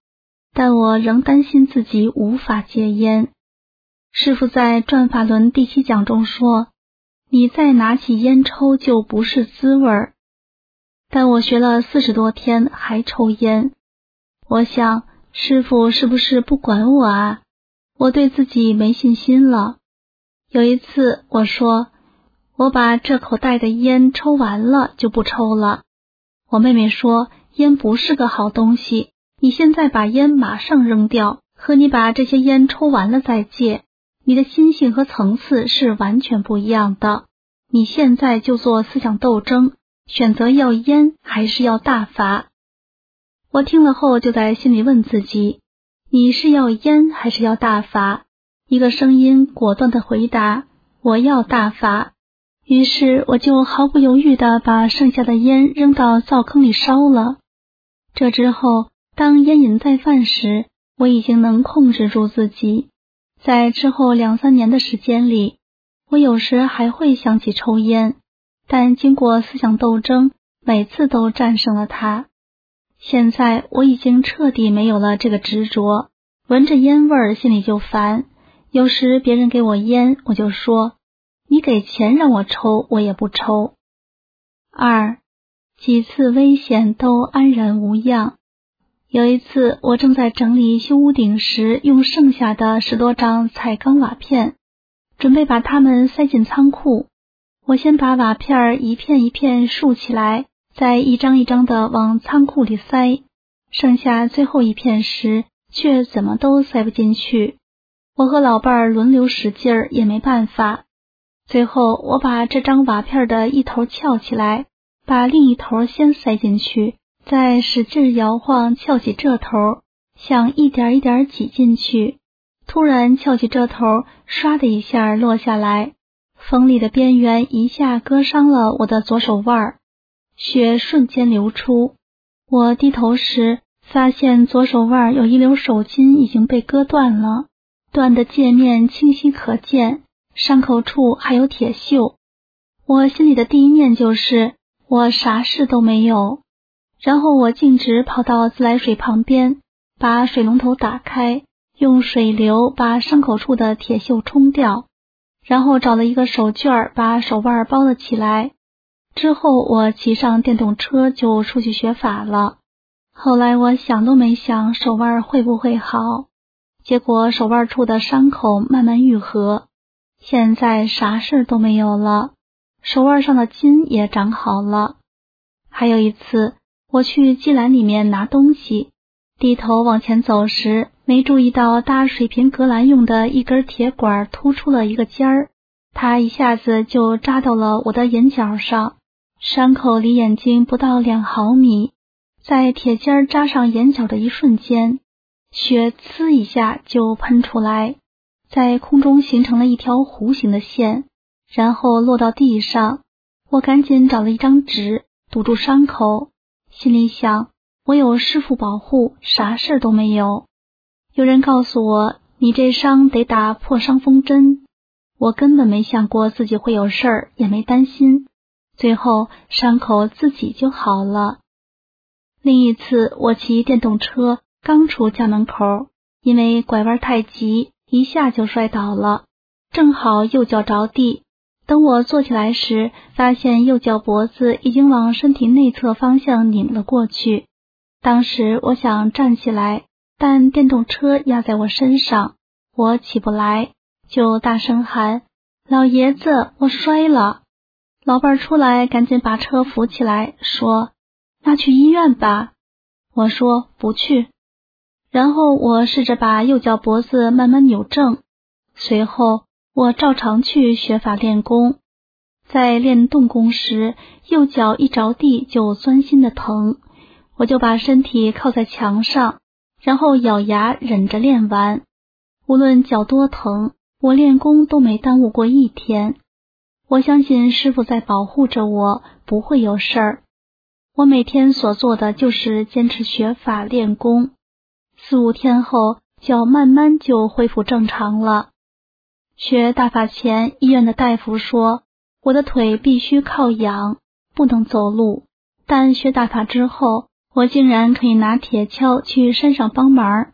但我仍担心自己无法戒烟。师父在转法轮第7讲中说，你再拿起烟抽就不是滋味儿。但我学了40多天还抽烟，我想师父是不是不管我啊？我对自己没信心了。有一次我说，我把这口袋的烟抽完了就不抽了。我妹妹说，烟不是个好东西，你现在把烟马上扔掉，和你把这些烟抽完了再戒，你的心性和层次是完全不一样的。你现在就做思想斗争，选择要烟还是要大法。我听了后就在心里问自己，你是要烟还是要大法？一个声音果断地回答，我要大法。于是我就毫不犹豫地把剩下的烟扔到灶坑里烧了。这之后，当烟瘾再犯时，我已经能控制住自己。在之后2、3年的时间里，我有时还会想起抽烟，但经过思想斗争，每次都战胜了它。现在我已经彻底没有了这个执着，闻着烟味儿心里就烦。有时别人给我烟，我就说，你给钱让我抽，我也不抽。2. 几次危险都安然无恙。有一次我正在整理修屋顶时，用剩下的10多张彩钢瓦片，准备把它们塞进仓库。我先把瓦片一片一片竖起来，再一张一张的往仓库里塞，剩下最后一片时，却怎么都塞不进去。我和老伴儿轮流使劲儿，也没办法。最后我把这张瓦片的一头翘起来，把另一头先塞进去，再使劲摇晃，翘起这头，想一点一点挤进去。突然翘起这头，唰的一下落下来，锋利的边缘一下割伤了我的左手腕，血瞬间流出。我低头时，发现左手腕有一绺手巾已经被割断了，断的界面清晰可见，伤口处还有铁锈。我心里的第一念就是我啥事都没有。然后我径直跑到自来水旁边，把水龙头打开，用水流把伤口处的铁锈冲掉，然后找了一个手绢把手腕包了起来。之后我骑上电动车就出去学法了。后来我想都没想手腕会不会好，结果手腕处的伤口慢慢愈合，现在啥事都没有了，手腕上的筋也长好了。还有一次我去机栏里面拿东西，低头往前走时，没注意到搭水瓶隔栏用的一根铁管突出了一个尖儿，它一下子就扎到了我的眼角上，伤口离眼睛不到2毫米。在铁尖扎上眼角的一瞬间，血呲一下就喷出来，在空中形成了一条弧形的线，然后落到地上。我赶紧找了一张纸堵住伤口，心里想，我有师父保护，啥事都没有。有人告诉我，你这伤得打破伤风针。我根本没想过自己会有事儿，也没担心。最后伤口自己就好了。另一次我骑电动车刚出家门口，因为拐弯太急，一下就摔倒了，正好右脚着地。等我坐起来时，发现右脚脖子已经往身体内侧方向拧了过去。当时我想站起来，但电动车压在我身上，我起不来，就大声喊，老爷子，我摔了。老伴出来赶紧把车扶起来，说，那去医院吧。我说不去。然后我试着把右脚脖子慢慢扭正，随后我照常去学法练功。在练动功时，右脚一着地就钻心的疼，我就把身体靠在墙上，然后咬牙忍着练完。无论脚多疼，我练功都没耽误过一天。我相信师父在保护着我，不会有事儿。我每天所做的就是坚持学法练功，4、5天后脚慢慢就恢复正常了。学大法前，医院的大夫说我的腿必须靠仰，不能走路，但学大法之后，我竟然可以拿铁锹去山上帮忙，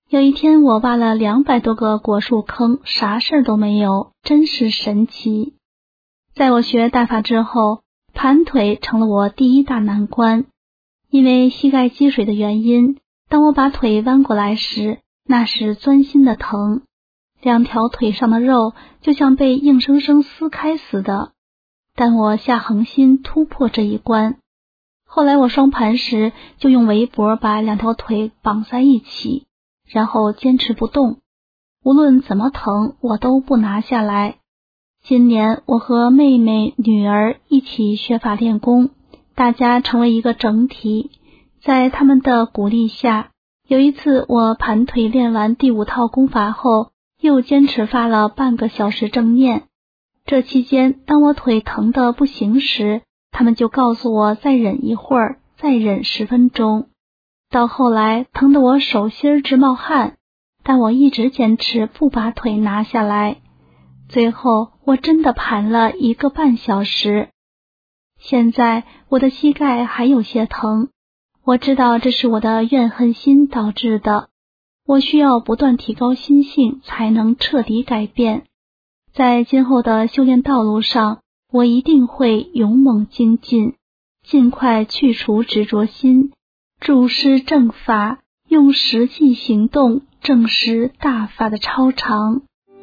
有一天我挖了200多个果树坑，啥事儿都没有，真是神奇。在我学大法之后，盘腿成了我第一大难关。因为膝盖积水的原因，当我把腿弯过来时，那是钻心的疼，2条腿上的肉就像被硬生生撕开似的。但我下恒心突破这一关。后来我双盘时就用围脖把2条腿绑在一起，然后坚持不动，无论怎么疼我都不拿下来。今年我和妹妹、女儿一起学法练功，大家成为一个整体。在他们的鼓励下，有一次我盘腿练完第5套功法后，又坚持发了半个小时正念。这期间，当我腿疼得不行时，他们就告诉我再忍一会儿，再忍10分钟。到后来疼得我手心直冒汗，但我一直坚持不把腿拿下来。最后我真的盘了1个半小时。现在我的膝盖还有些疼，我知道这是我的怨恨心导致的，我需要不断提高心性才能彻底改变。在今后的修炼道路上，我一定会勇猛精进，尽快去除执着心，注师正法，用实际行动证实大法的超常。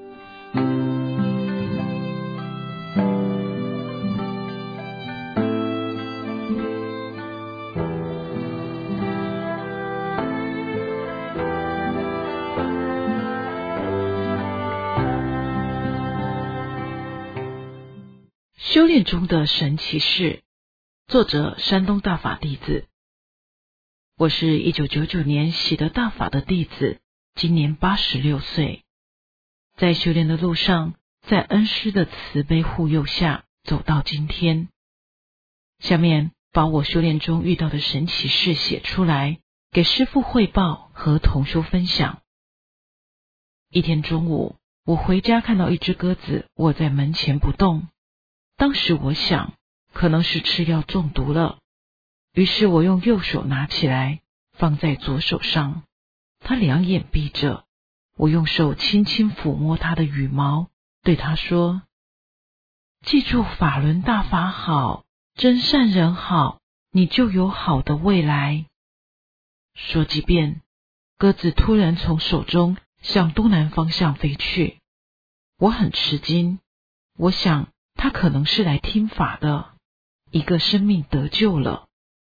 修炼中的神奇事，作者山东大法弟子。我是1999年喜得大法的弟子，今年86岁。在修炼的路上，在恩师的慈悲护佑下，走到今天。下面把我修炼中遇到的神奇事写出来，给师父汇报和同修分享。一天中午，我回家看到一只鸽子卧在门前不动。当时我想，可能是吃药中毒了，于是我用右手拿起来，放在左手上。它2眼闭着，我用手轻轻抚摸它的羽毛，对它说：记住法轮大法好，真善人好，你就有好的未来。说几遍，鸽子突然从手中向东南方向飞去。我很吃惊，我想他可能是来听法的，一个生命得救了。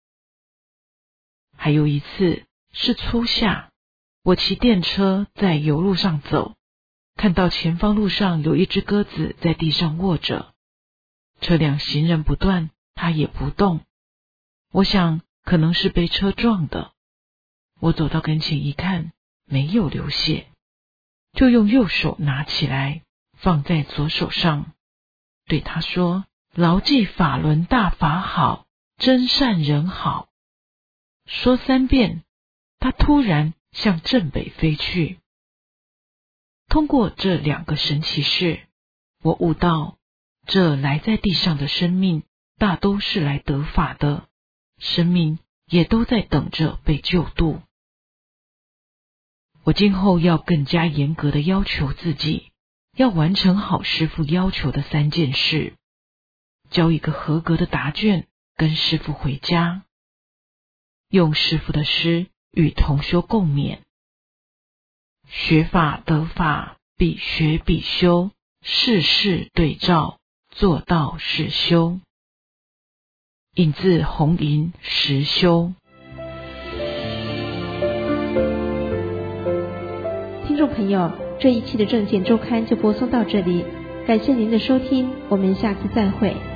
还有一次是初夏，我骑电车在油路上走，看到前方路上有一只鸽子在地上卧着，车辆行人不断，它也不动。我想可能是被车撞的。我走到跟前一看，没有流血，就用右手拿起来，放在左手上，对他说：牢记法轮大法好，真善人好。说3遍，他突然向正北飞去。通过这2个神奇事，我悟到，这来在地上的生命大都是来得法的，生命也都在等着被救度。我今后要更加严格的要求自己，要完成好师父要求的3件事，交一个合格的答卷，跟师父回家，用师父的诗与同修共勉。学法得法，必学必修，事事对照，做到是修。引自红银实修。 听众朋友，这一期的正见周刊就播送到这里，感谢您的收听，我们下次再会。